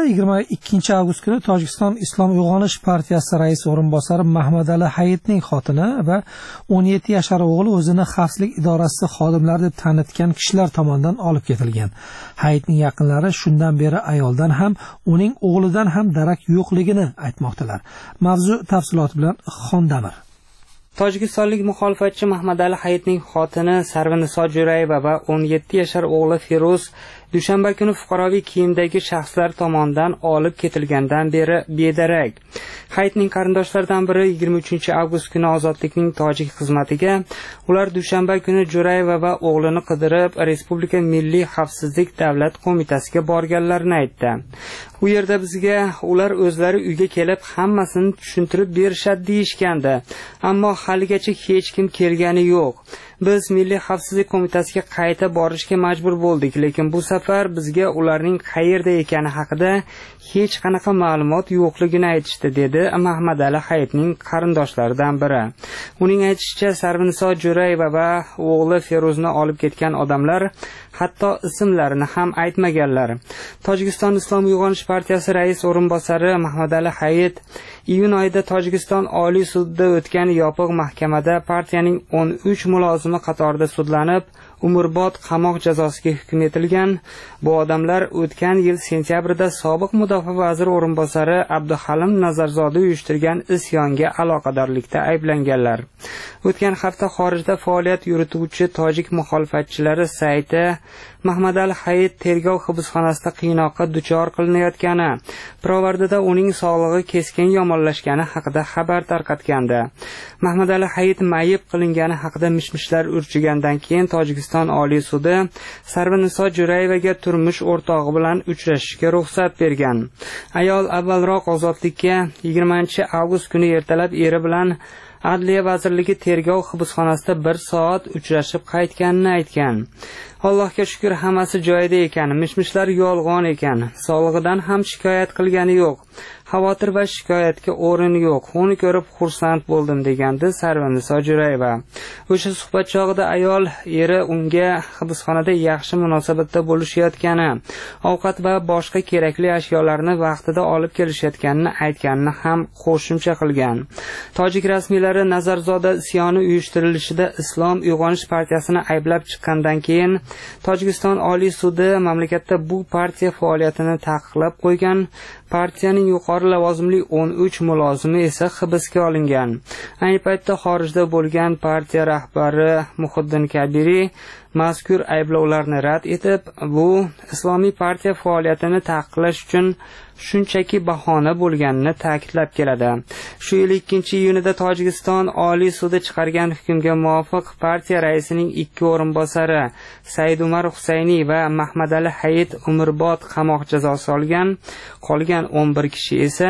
22 avgust kuni Tojikiston Islom uyg'onish partiyasi rais o'rinbosari Mahmadali Hayitning xotini va 17 yashar o'g'li o'zini xavfsizlik idorasi xodimlari deb tanitgan kishilar tomonidan olib ketilgan. Hayitning yaqinlari shundan beri ayoldan ham, uning o'g'lidan ham darak yo'qligini aytmoqdalar. Mavzu tafsiloti bilan Xondamir. Tojikistonlik muxolifatchi Mahmadali Hayitning xotini Sarviniso Jo'rayeva va 17 yashar o'g'li Feruz dushanba kuni fuqaroviy kiyimdagi shaxslar tomonidan olib ketilgandan beri bedarak. Hayitning qarindoshlaridan biri 23 avgust kuni Ozodlikning tojik xizmatiga ular dushanba kuni Jo'rayeva va o'g'lini qidirib Respublika Milliy xavfsizlik davlat qo'mitasiga borganlarini aytdi. U yerda bizga ular o'zlari uyga kelib hammasini tushuntirib berishadi deyishgandi, ammo haligacha hech kim kelgani yo'q. Biz Milliy xavfsizlik qo'mitasiga qayta borishga majbur bo'ldik, lekin bu safar bizga ularning qayerda ekani haqida hech qanaqa ma'lumot yo'qligini aytishdi, dedi Mahmadali Hayitning qarindoshlaridan biri. Uning aytishicha, Sarviniso Jo'rayeva va o'g'li Feruzni olib ketgan odamlar hatto ismlarini ham aytmaganlar. Tojikiston Islom uyg'onish partiyasi rais o'rinbosari Mahmadali Hayit iyun oyida Tojikiston Oliy sudida o'tgan yopiq mahkamada partiyaning 13 mulozimi qatorida sudlanib, umrbod qamoq jazosiga hukm etilgan. Bu odamlar o'tgan yil sentyabrda sobiq mudofaa vaziri o'rinbosari Abduhalim Nazarzoda uyushtirgan isyonga aloqadorlikda ayblanganlar. O'tgan hafta xorijda faoliyat yurituvchi tojik muxolifatchilari sayti Mahmadali Hayit tergov hibsxonasida qiynoqqa duchor qilinayotgani, pirovardida uning sog'lig'i keskin yomonlashgani haqida xabar tarqatgandi. Mahmadali Hayit mayib qilingani haqida mishmishlar urchigandan keyin Tojikiston Oliy sudi Sarviniso Jo'rayevaga turmush o'rtog'i bilan uchrashishga ruxsat bergan. Ayol avvalroq Ozodlikka 20 avgust kuni ertalab eri bilan Adliya vazirligi tergov hibsxonasida 1 soat uchrashib qaytganini aytgan. Allohga shukr, hammasi joyida ekan, mishmishlar yolg'on ekan. Sog'lig'idan ham shikoyat qilgani yo'q. Xavotir va shikoyatga o'rin yo'q. Uni ko'rib xursand bo'ldim, degandi Sarviniso Jo'rayeva. O'sha suhbat chog'ida ayol eri unga hibsxonada yaxshi munosabatda bo'lishayotgani, ovqat va boshqa kerakli ashyolarni vaqtida olib kelishayotganini aytganini ham qo'shimcha qilgan. Tojik rasmiylari Nazarzoda isyoni uyushtirilishida Islom uyg'onish partiyasini ayblab chiqqandan keyin Tojikiston Oliy sudi mamlakatda bu partiya faoliyatini taqiqlab qo'ygan. Partiyaning yuqori lavozimli 13 mulozimi esa hibsga olingan. Ayni paytda xorijda bo'lgan partiya rahbari Muhiddin Kabiri mazkur ayblovlarni rad etib, bu islomiy partiya faoliyatini taqiqlash uchun shunchaki bahona bo'lganini ta'kidlab keladi. Shu yil 2-iyunida Tojikiston Oliy sudi chiqargan hukmga muvofiq partiya raisining 2 o'rinbosari Saidumar Husayni va Mahmadali Hayit umrbod qamoq jazosi olgan. Qolgan 11 kishi esa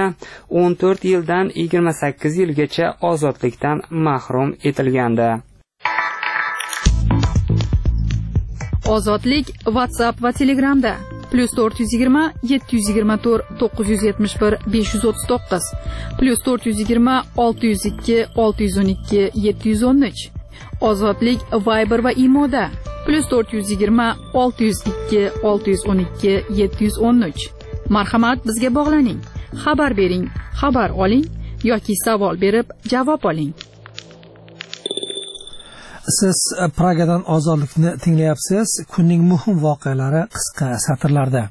14 yildan 28 yilgacha ozodlikdan mahrum etilgandi. Ozodlik WhatsApp va Telegramda. +420 724 971 539 +420 602 612 713. Ozodlik Viber va Imoda +420 602 612 713. Marhamat, bizga bog'laning. Xabar bering, xabar oling yoki savol berib javob oling. Siz Pragadan ozodlikni tinglayapsiz. Kunning muhim voqealari qisqa satrlarda.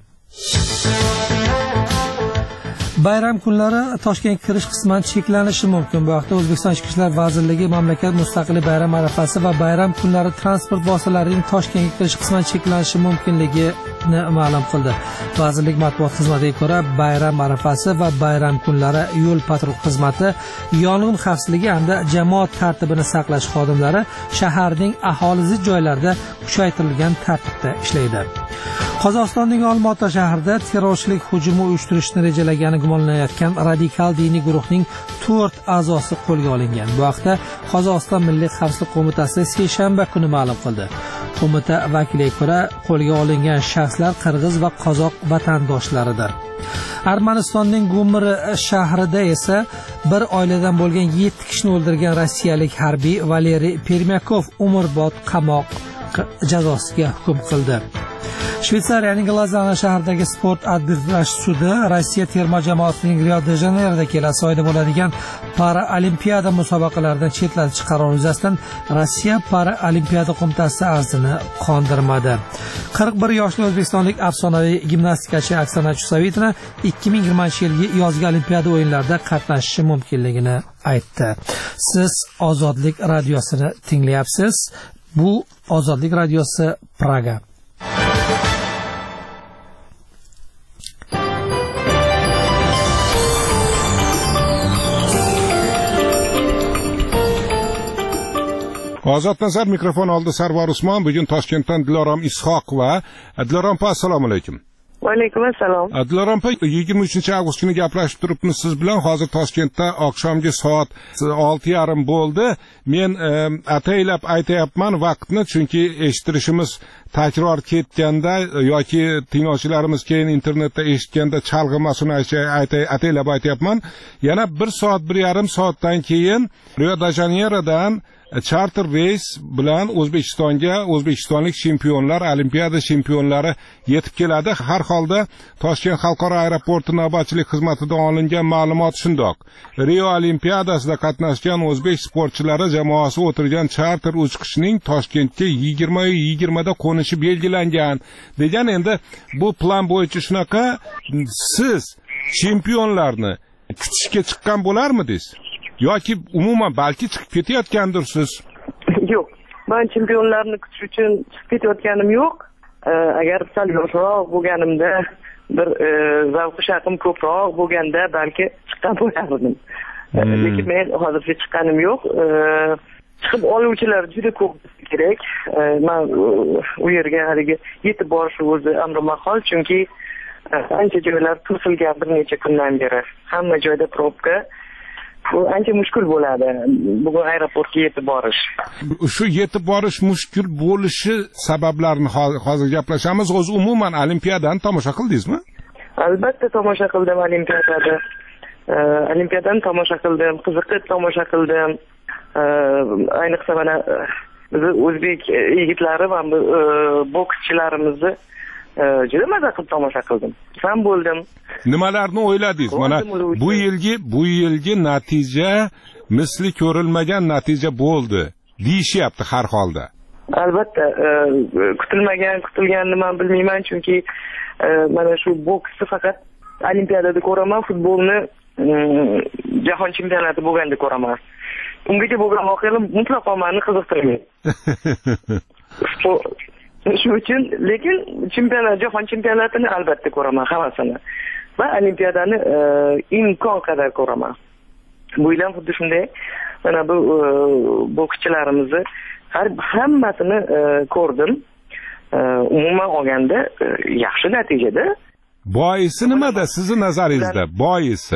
Bayram kunlari Toshkentga kirish qisman cheklanishi mumkin. Bu haqda O'zbekiston Ichki ishlar vazirligi mamlakat mustaqillik bayrami arafasi va bayram kunlari transport vositalarining Toshkentga kirish qisman cheklanishi mumkinligini ma'lum qildi. Vazirlik matbuot xizmatiga ko'ra, bayram arafasi va bayram kunlari yo'l patrul xizmati, yong'in xavfsizligi hamda jamoat tartibini saqlash xodimlari shaharning aholi zich joylarida kuchaytirilgan tartibda ishlaydi. Qozog'istonning Olmaota shahrida terrorchilik hujumi uyushtirishni rejalagani gumonlanayotgan radikal diniy guruhning 4 a'zosi qo'lga olingan. Bu haqda Qozog'iston Milliy xavfsizlik qo'mitasi seshanba kuni ma'lum qildi. Qo'mita vakiliga ko'ra, qo'lga olingan shaxslar qirg'iz va qozoq vatandoshlaridir. Armanistonning Gumri shahrida esa bir oiladan bo'lgan 7 kishini o'ldirgan rossiyalik harbiy Valeriy Permyakov umrbod qamoq jazosiga hukm qildi. Shveysariyaning Lozanna shahridagi sport arbitraj sudi Rossiya terma jamoasining Rio de Janeyroda kelasi oyda bo'ladigan Paralimpiada musobaqalaridan chetlatish qarori yuzasidan Rossiya Paralimpiada qo'mitasi arzini qondirmadi. 41 yoshli o'zbekistonlik afsonaviy gimnastikachi Oksana Chusovitina 2020-yilgi yozgi Olimpiada o'yinlarida qatnashishi mumkinligini aytdi. Siz Ozodlik radiosini tinglayapsiz. Bu Ozodlik radiosi Praga. Ozod nazar mikrofon oldi Sarvar Usmon. Bugun Toshkentdan Dilorom Ishoqova. Dilorom pa, assalomu alaykum. Va alaykum assalom. Dilorom pa, 23-avgust kuni gaplashib turibmiz siz bilan. Hozir Toshkentda oqshomgi soat 6:30 bo'ldi. Men ataylab aytayapman vaqtni, chunki eshittirishimiz takror ketganda yoki tinglovchilarimiz keyin internetda eshitganda chalg'imasin ataylab aytayapman. Yana 1 soat 1,5 soatdan keyin Rio de Janeyrodan charter reys bilan O'zbekistonga o'zbekistonlik chempionlar, olimpiada chempionlari yetib keladi. Har holda Toshkent xalqaro aeroporti navbatchilik xizmatidan olingan ma'lumot shundoq. Rio olimpiadasida qatnashgan o'zbek sportchilari jamoasi o'tirgan charter uchqishining Toshkentga 20:20 da qo'nishi belgilangan degan. Endi bu plan bo'yicha shunaqa, siz chempionlarni kutishga chiqqan bo'larmidingiz? Yoki umuman balki chiqib ketayotgandirsiz? Yo'q, men chempionlarni kutish uchun chiqib ketayotganim yo'q. Agar sal yoshroq bo'lganimda, bir zavqi shaqim ko'proq bo'lganda balki chiqqan bo'lardim. Lekin men hozircha chiqqanim yo'q. Chiqib oluvchilar juda ko'p kerak. Men u yerga haligi yetib borishim o'zi amri mahol, chunki ancha joylar to'silgan bir necha kundan beri. Hamma joyda probka. Bu ancha mushkul bo'ladi. Bugun aeroportga yetib borish. Shu yetib borish mushkul bo'lishi sabablarini hozir gaplashamiz. O'zi umuman olimpiadani tomosha qildingizmi? Albatta tomosha qildim olimpiadada. Olimpiadani tomosha qildim, qiziqib tomosha qildim. Ayniqsa mana biz o'zbek yigitlari va bokschilarimizni juda maza qilib tomosha qildim. Fan bo'ldim. Nimalarni o'yladingiz? Mana bu yilgi natija misli ko'rilmagan natija bo'ldi deyishyapti har holda. Albatta, kutilganini men bilmayman, chunki mana shu boksni faqat olimpiadada ko'raman, futbolni jahon chempionati bo'lganda ko'raman. Ungacha bo'lgan voqealar mutlaqo meni qiziqtirmaydi. Shu uchun, lekin jahon chempionatini albatta ko'raman, hammasini. Va olimpiadani imkon qadar ko'raman. Bu yil ham xuddi shunday. Mana bu bokschilarimizni hammasini ko'rdim. Umuman olganda yaxshi natijada. Boisi nimada sizni nazaringizda? Boisi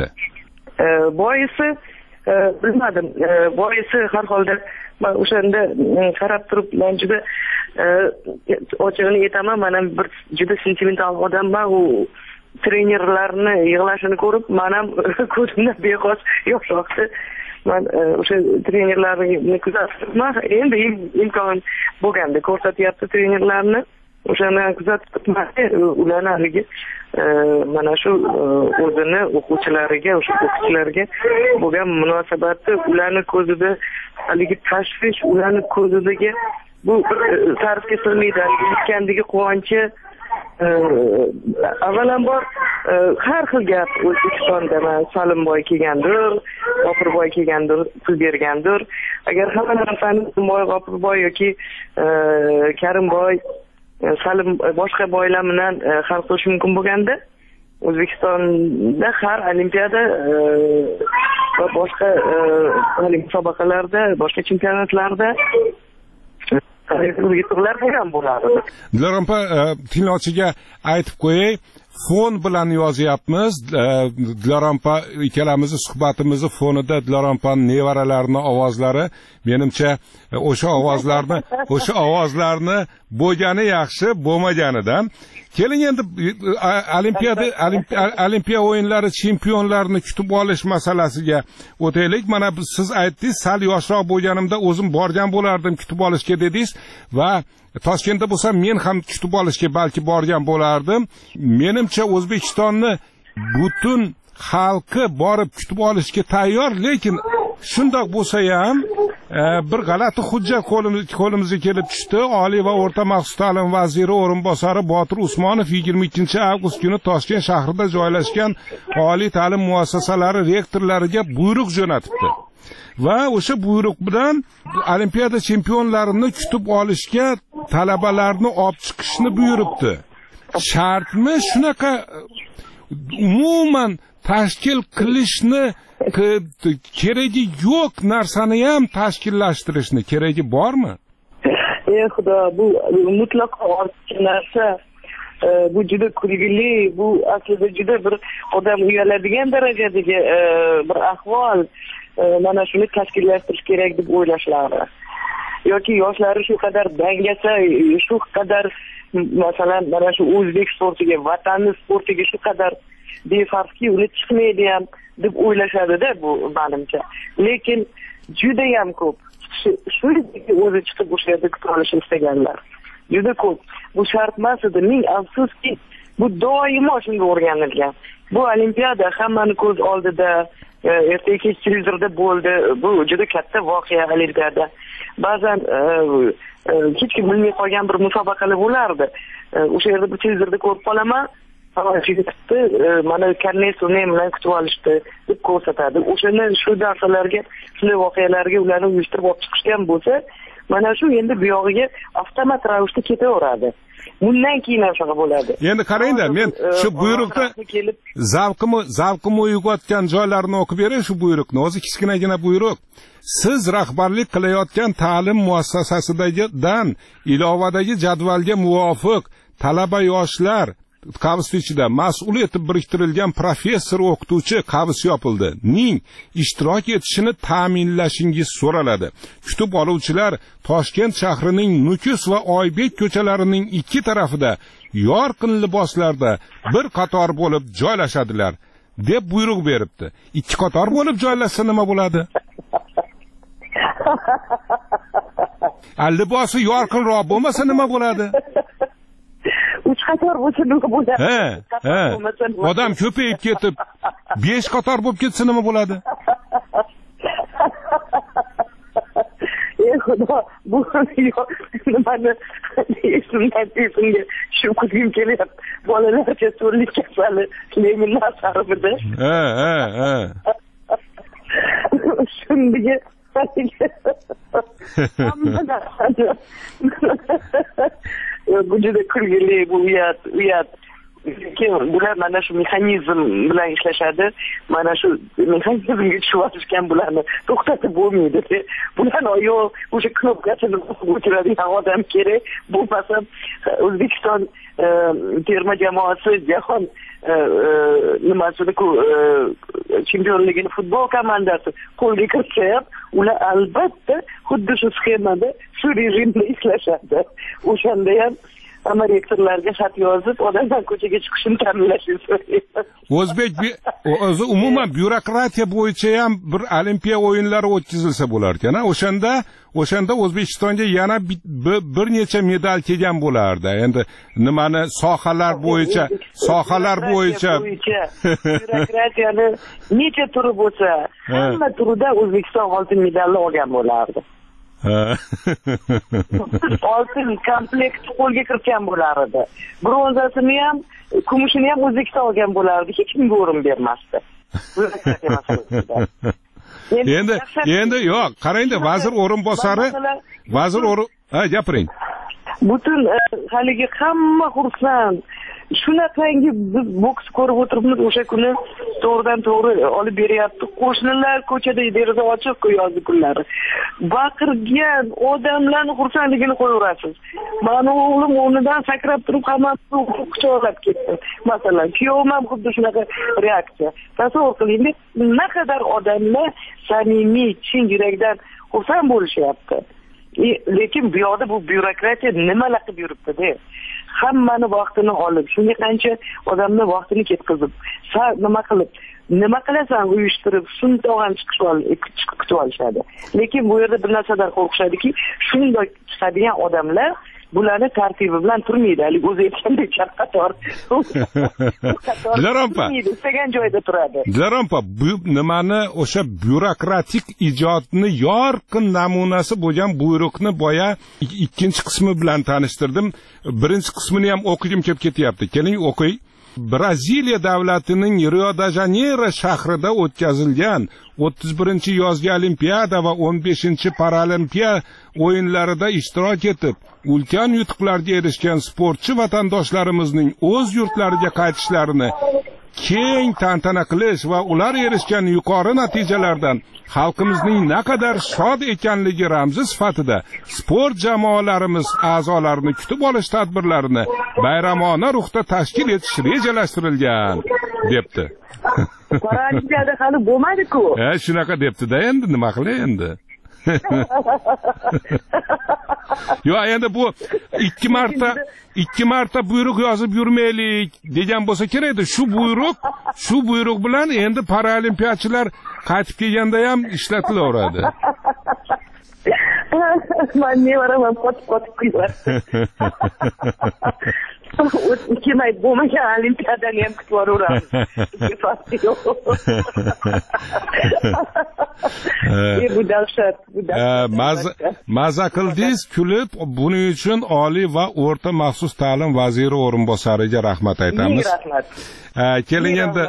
bilmadim. Boisi har holda men o'shanda qarab turib, men juda ochig'ini aytaman, men ham bir juda sentimental odamman. U trenerlarni yig'lashini ko'rib, men ham ko'zimdan beqos yosh oqdi. Men o'sha trenerlarni kuzatibman. Endi imkon bo'lganda ko'rsatyapti trenerlarni. O'shani kuzatibman. Ularni haligi mana shu o'zini o'quvchilariga, o'sha o'quvchilarga bo'lgan munosabati, ularni ko'zida haligi tashvish, ularni ko'zidagi bu ta'rifga sig'maydi. Yetgandagi quvonchi, avvalambor har xil gap O'zbekistonda Salimboy kelgandir, G'ofurboy kelgandir, pul bergandir. Agar hamma narsani G'ofurboy yoki Karimboy, Salim boshqa boylar bilan hal qilish mumkin bo'lganda, O'zbekistonda har olimpiada va boshqa musobaqalarda, boshqa chempionatlarda yutuqlar bo'lgan bo'lardi. Dilorom opa, tinglovchiga aytib qo'yay, fon bilan yozyapmiz. Dilorom opa ikkalamizni suhbatimizni fonida Dilorom opaning nevaralarining ovozlari, menimcha o'sha ovozlarni bo'lgani yaxshi, bo'lmaganidan. Keling endi Olimpiya o'yinlari chempionlarini kutib olish masalasiga o'taylik. Mana siz aytdingiz, sal yoshroq bo'lganimda o'zim borgan bo'lardim kutib olishga dedingiz va Toshkentda bo'lsam men ham kutib olishga balki borgan bo'lardim. Menimcha O'zbekistonni butun xalqi borib kutib olishga tayyor, lekin shundoq bo'lsa ham bir g'alati hujjat qo'limizga kelib tushdi. Oliy va o'rta maxsus ta'lim vaziri o'rinbosari Botir Usmonov 22-avgust kuni Toshkent shahrida joylashgan oliy ta'lim muassasalari rektorlariga buyruq jo'natibdi. Va o'sha buyruq bilan olimpiada chempionlarini kutib olishga talabalarni olib chiqishni buyuribdi. Shartmi shunaqa umuman tashkil qilishni keragi yo'q narsani ham tashkillashtirishni keragi bormi? Xudo, bu mutlaqo ortiqcha narsa. Bu juda kulgili, bu aslida juda bir odam uyaladigan darajadagi bir ahvol. Mana shuni tashkillashtirish kerak deb o'ylashlari. Yoki yoshlari shu qadar dangasa, shu qadar masalan mana shu o'zbek sportiga, vatanning sportiga shu qadar befarqki uni chiqmaydi ham deb o'ylashadi-da, bu menimcha. Lekin juda ham ko'p shu o'zi chiqib o'sha yerda kutib olishni istaganlar. Juda ko'p. Bu shart emas edi. Ming afsuski, bu doimo shunga o'rganilgan. Bu olimpiada hammani ko'z oldida, ertaga kech televizorda bo'ldi. Bu juda katta voqea olimpiada. Ba'zan hech kim bilmay qolgan bir musobaqalar bo'lardi. O'sha yerda bir televizorda ko'rib qolaman. Mana karnesini bilan kutib olishdi deb ko'rsatadi. O'shani shu narsalarga, shunday voqealarga ularni uyushtirib olib chiqishgan bo'lsa, mana shu endi bu yog'iga avtomat ravishda ketaveradi. Bundan keyin ham shunaqa bo'ladi. Endi qarangda, men shu buyruqda zavqimni uyg'otgan joylarini o'qib beray. Shu buyruqni o'zi kichkinagina buyruq. Siz rahbarlik qilayotgan ta'lim muassasasidan ilovadagi jadvalga muvofiq talaba yoshlar qavs ichida mas'ul etib biriktirilgan professor o'qituvchi qavs yopildi ning ishtirok etishini ta'minlashingiz so'raladi. Kutib oluvchilar Toshkent shahrining Nukus va Oybek ko'chalarining ikki tarafida yorqin liboslarda bir qator bo'lib joylashadilar deb buyruq beribdi. Ikki qator bo'lib joylashsa nima bo'ladi? Libosi yorqinroq bo'lmasa nima bo'ladi? 3 qator bo'lsa nima bo'ladi? Odam ko'payib ketib 5 qator bo'lib ketsa nima bo'ladi? Xudo, bu nimani esimga shu qilgim kelyapti. Bolalarcha so'rlik kasali Lenin nasarimida. Shundiga bu juda kulgili, bu uyat. lekin bular mana shu mexanizm bilan ishlashadi, mana shu mexanizmga tushib olishgan bularni to'xtatib bo'lmaydi. Bularni yo'q, o'sha knopkasini o'chiradigan odam kerak. Bo'lmasa O'zbekiston terma jamoasi jahon nimasini-ku chempionligini futbol komandasi qo'lga kiritsa ham, ular albatta xuddi shu sxemada, shu rejimda ishlashadi. O'shanda ham hamma rektorlarga xat yozib, odamlar ko'chaga chiqishini ta'minlashni so'raydi. O'zbek o'zi umuman byurokratiya bo'yicha ham bir olimpiya o'yinlari o'tkazilsa bo'lar ekan. O'shanda O'zbekistonga yana bir necha medal kelgan bo'lardi. Endi nimani sohalar bo'yicha byurokratiyani necha turi bo'lsa, hamma turida O'zbekiston oltin medalni olgan bo'lardi. Oltin komplekt qo'lga kiritgan bo'lardi. Bronzasini ham, kumushini ham O'zbekiston olgan bo'lardi. Hech kimga o'rin bermasdi. Endi yo'q, qarangda, vazir o'rinbosari, gapiring. Butun haligi hamma xursand. Shunaqangi biz boks ko'rib o'tiribmiz, o'sha kuni to'g'ridan to'g'ri olib beryapti. Qo'shnilar ko'chada deraza ochiq yozgi kunlari. Baqirgan odamlarning xursandligini qo'yaverasiz. Mani o'g'lim o'rnidan sakrab turib hammasini quchoqlab ketdi. Masalan, kuyovim ham xuddi shunaqa reaksiya. Tasavvur qiling, naqadar odamlar samimiy, chin yurakdan xursand bo'lishyapti. Lekin bu yoqda bu byurokratiya nimalar qilib yuribdi-da. Hammani vaqtini olib, shunga qancha odamni vaqtini ketkazib, nima qilasan uyushtirib, shundoq kutib olishadi. Lekin bu yerda bir narsadan qo'rqishadiki, shunday chiqadigan odamlar bularni tartibi bilan turmaydi. Hali o'zi aytgandek qator. Istagan joyda turadi. Dilarampa, bu nimani o'sha byurokratik ijodni yorqin namunasi bo'lgan buyruqni boya ikkinchi qismi bilan tanishtirdim. Birinchi qismini ham o'qigim kelib ketyapti. Keling o'qiy. Braziliya davlatining Rio de Janeiro shahrida o'tkazilgan 31-yozgi olimpiada va 15-paralimpiya o'yinlarida ishtirok etib, ulkan yutuqlarga erishgan sportchi vatandoshlarimizning o'z yurtlariga qaytishlarini keng tantana qilish va ular erishgan yuqori natijalardan xalqimizning naqadar shod ekanligi ramzi sifatida sport jamoalarimiz a'zolarini kutib olish tadbirlarini bayramona ruhda tashkil etish rejalashtirilgan, debdi. Paralimpiada hali bo'lmadi-ku. Shunaqa debdi-da, endi nima qilay endi? Yo'q, endi bu ikki marta buyruq yozib yurmaylik degan bo'lsa kerak-edi. Shu buyruq bilan endi paralimpiyachilar qaytib kelganda ham ishlatilaveradi. Men nevaraman qotib qo'yibdi. Kelmay bo'lmagan olimpiadani ham kutib yuboramiz. Bu dahshat. Maza qildingiz, kulib, buning uchun Oliy va o'rta maxsus ta'lim vaziri o'rinbosariga rahmat aytamiz. Rahmat. Keling endi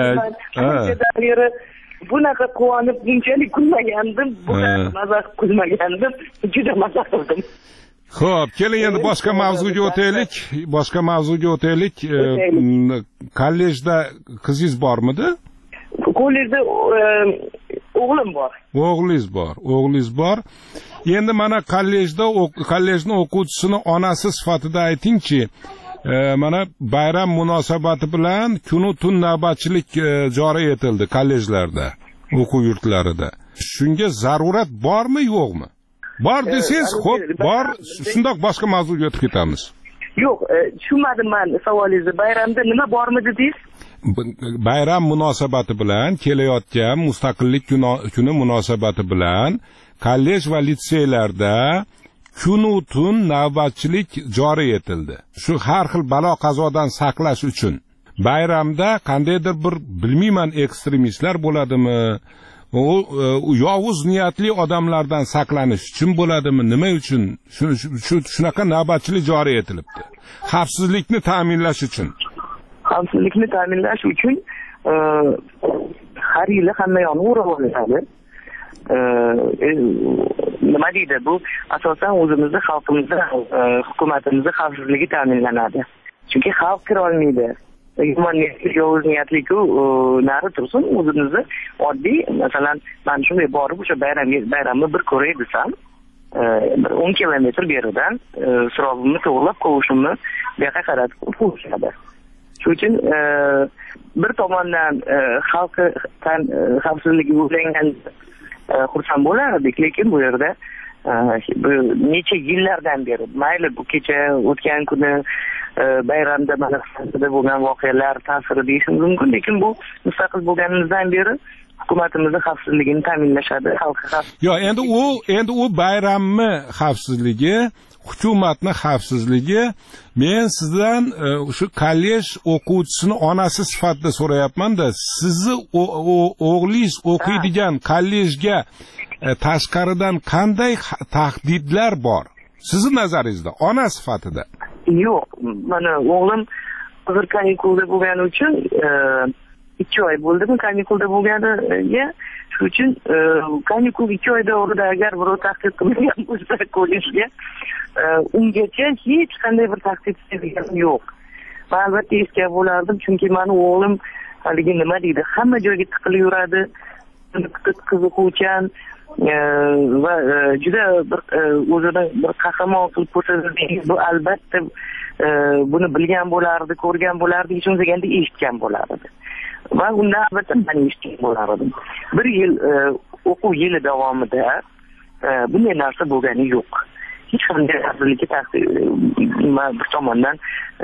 bunaqa quvonib bunchalik kulmagandim, bunaqa maza kulmagandim, juda maza qildim. Xo'p, keling endi boshqa mavzuga o'taylik. Kollejda qizingiz bormidi? Kollejda o'g'lim bor. O'g'lingiz bor. Endi mana kollejni o'quvchisini onasi sifatida aytingchi, mana bayram munosabati bilan kunu tun navbatchilik joriy etildi kollejlarda, o'quv yurtlarida. Shunga zarurat bormi, yo'qmi? Bor desangiz, xo'p, bor, shundoq boshqa mavzuga o'tib ketamiz. Yo'q, tushunmadim men savolingizni. Bayramda nima bormi dedingiz? Bayram munosabati bilan, kelayotgan mustaqillik kuni munosabati bilan kollej va litseylarda kunu tun navbatchilik joriy etildi. Shu har xil balo qazodan saqlash uchun. Bayramda qandaydir bir bilmayman ekstremistlar bo'ladimi? Yovuz niyatli odamlardan saqlanish uchun bo'ladimi, nima uchun shunaqa navbatchilik joriy etilibdi? Xavfsizlikni ta'minlash uchun har yili hamma yoqni o'rab olinadi. Nima deydi, bu asosan o'zimizni xalqimizni, hukumatimizni xavfsizligi ta'minlanadi. Chunki xalq kira olmaydi. yomon niyatli yovuz niyatliku nari tursin, o'zimizni oddiy masalan man shunday borib o'sha bayramni bir ko'ray desam, bir 10 kilometr beridan surog'imni to'g'rilab qo'yishimni bu yoqqa qaratib qo'yishadi. Shuning uchun bir tomondan xalqi xavfsizligi o'ylangan xursand bo'lardik, lekin bu yerda necha yillardan beri mayli bu kecha o'tgan kuni bayramda mana shunday bo'lgan voqealar ta'siri deyishimiz mumkin, lekin bu mustaqil bo'lganimizdan beri hukumatimizni xavfsizligini ta'minlashadi, xalqi yo'q, endi u bayramni xavfsizligi, hukumatni xavfsizligi, men sizdan shu kollej o'quvchisini onasi sifatida so'rayapman-da, sizni o'g'lingiz o'qiydigan kollejga tashqaridan qanday tahdidlar bor sizni nazaringizda ona sifatida? Yo'q, mana o'g'lim hozir kanikulda bo'lgani uchun 2 oy bo'ldimi kanikulda bo'lganiga, shuning uchun kanikul 2 oy davrida agar birov tahdid qilgan bo'lsa kollejga, ungacha hech qanday bir tahdid sezganim yo'q. Men albatta eshitgan bo'lardim, chunki meni o'g'lim haligi nima deydi, hamma joyga tiqilib yuradi, qiziquvchan va juda bir o'zini bir qahramon qilib ko'rsatadi. Bu albatta buni bilgan bo'lardi, ko'rgan bo'lardi, hech bo'lmaganda eshitgan bo'lardi. Va undan albatta men eshitgan bo'lardim. 1 yil o'quv yili davomida bunday narsa bo'lgani yo'q. Hech qanday xavfsizlikka bir tomondan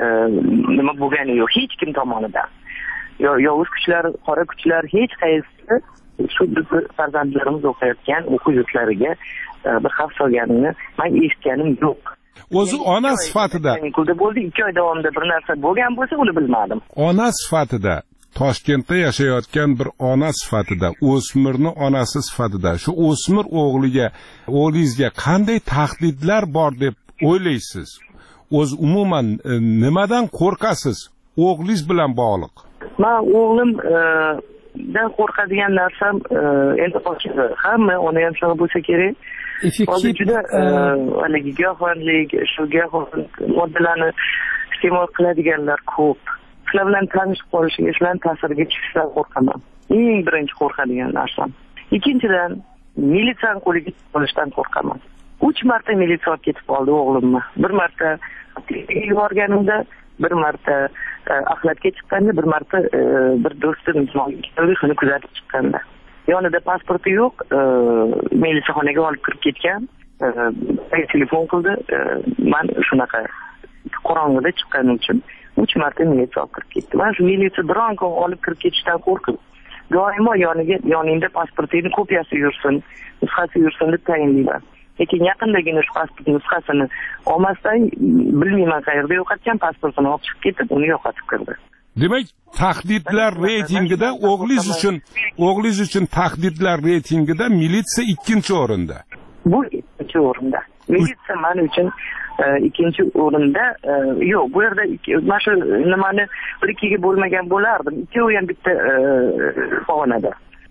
nima bo'lgani yo'q, hech kim tomonidan. Yovuz kuchlar, qora kuchlar hech qaysi shu farzandlarimiz o'qiyotgan o'quv yurtlariga bir xavf solganini men eshitganim yo'q. O'zi ona sifatida bo'ldi 2 oy davomida bir narsa bo'lgan bo'lsa, uni bilmadim. Ona sifatida, Toshkentda yashayotgan bir ona sifatida, o'smirni onasi sifatida, shu o'smir o'g'lingizga qanday tahdidlar bor deb o'ylaysiz? O'zi umuman nimadan qo'rqasiz o'g'lingiz bilan bog'liq? Men o'g'lim dan qo'rqadigan narsam endi hamma ona ham shunday bo'lsa kerak. Hozir juda haligi giyohvandlik, shu giyohvand moddalarni iste'mol qiladiganlar ko'p. Shular bilan tanishib qolishiga, shularning ta'siriga tushishdan qo'rqaman. Eng birinchi qo'rqadigan narsam. Ikkinchidan, militsiyani qo'liga olishdan qo'rqaman. 3 marta militsiya olib ketib qoldi o'g'limni. Bir marta yuborganimda, bir marta axlatga chiqqanda, bir marta bir do'stim shuni kuzatib chiqqanda. Yonida pasporti yo'q, militsiyaxonaga olib kirib ketgan. Telefon qildi, men shunaqa qorong'ida chiqqanim uchun 3 marta militsiya olib kirib ketdi. Men shu militsiya biron kun olib kirib ketishdan qo'rqib, doimo yoningda pasportingni kopiyasi yursin, nusxasi yursin deb tayinlayman. Lekin yaqindagina shu pasport nusxasini olmasdan, bilmayman qayerda yo'qotgan pasportini olib chiqib ketib, uni yo'qotib kirdi. Demak, tahdidlar reytingida o'g'lingiz uchun tahdidlar reytingida militsiya 2-o'rinda. Bu 2-o'rinda. Militsiya men uchun 2-o'rinda. Yo'q, bu yerda mana shu nimani 1-2 ga bo'lmagan bo'lardim. 2 ham bitta pog'onada.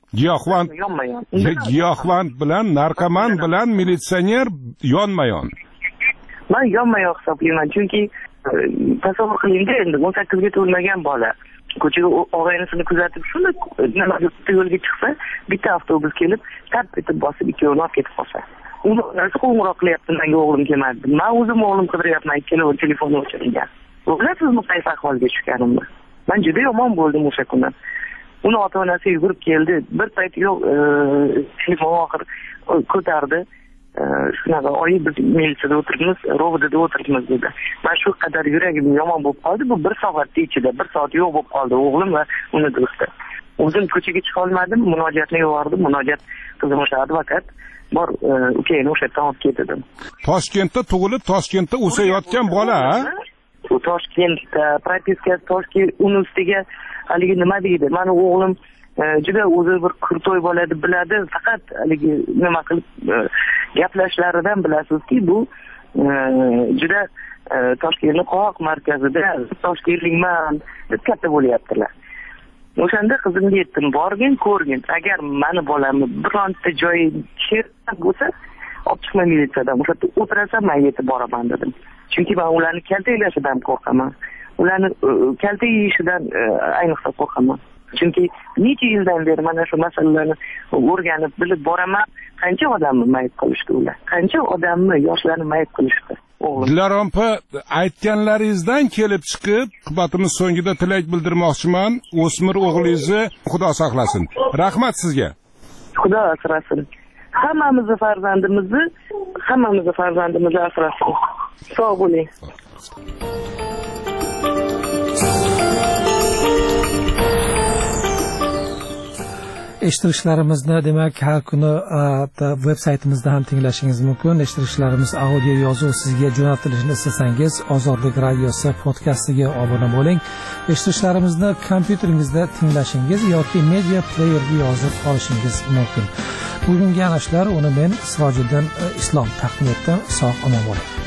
Giyohvand bilan, narkoman bilan militsioner yonma-yon. Men yonma-yon hisoblayman, chunki tasavvur qiling-da, endi 18 ga to'lmagan bola ko'chaga og'aynisini kuzatib, shunda nima yo'lga chiqsa, bitta avtobus kelib, tap etib bosib 2 olib ketib qolsa. Uni narsa qo'ng'iroq qilyapti, menga o'g'lim kelmadi. Men o'zim o'g'lim qidiryapman, ikkalovi telefonni o'chirilgan. Bilasizmi qaysi ahvolga tushganimni? Men juda yomon bo'ldim o'sha kuni. Uni ota-onasi yugurib keldi. Bir payt yo'q, telefon oxir ko'tardi. Shunaqa, oyi biz militsiyada o'tiribmiz, rovodada o'tiribmiz dedi. Men shu qadar yuragim yomon bo'lib qoldi. Bu 1 soat ichida, 1 soat yo'q bo'lib qoldi o'g'lim va uni do'sti. O'zim ko'chaga chiqa olmadim, murojaatni yubordim. Murojaat qizim o'sha advokat bor, ukangni o'sha yerdan olib ketdim. Toshkentda tug'ilib, Toshkentda o'sayotgan bola, ha? U Toshkentda propiska Toshkent universitetiga haligi nima deydi? Meni o'g'lim juda o'zi bir kurtoy bola deb biladi, faqat haligi nima qilib gaplashlaridan bilasizki, bu juda Toshkentning qoq markazida Toshkentlikman deb katta bo'lyaptilar. O'shanda qizimga aytdim, borgin, ko'rgin. Agar meni bolamni bironta joyi sherdan bo'lsa, olib chiqma militsiyadan. O'sha yerda o'tirasan, men yetib boraman dedim. Chunki men ularni kaltaklashidan qo'rqaman. ularni kalta yeyishidan ayniqsa qo'rqaman. Chunki necha yildan beri mana shu masalalarni o'rganib bilib boraman. Qancha odamni mayib qilishdi ular? Qancha odamni, yoshlarni mayib qilishdi? Dilorom opa, aytganlaringizdan kelib chiqib, suhbatimiz so'ngida tilak bildirmoqchiman. O'smir o'g'lingizni Xudo saqlasin. Rahmat sizga. Xudo asrasin. Hammamizni farzandimizni asrasin. Sog' bo'ling. Eshittirishlarimizni demak har kuni veb-saytimizda ham tinglashingiz mumkin. Eshittirishlarimiz audio yozuv sizga jo'natilishini istasangiz, Ozodlik radiosi podkastiga obuna bo'ling. Eshittirishlarimizni kompyuteringizda tinglashingiz yoki media playerga yozib olishingiz mumkin. Bugungi anashlar uni men Sirojiddin Islom taqdim etdim. Sog' omon bo'ling.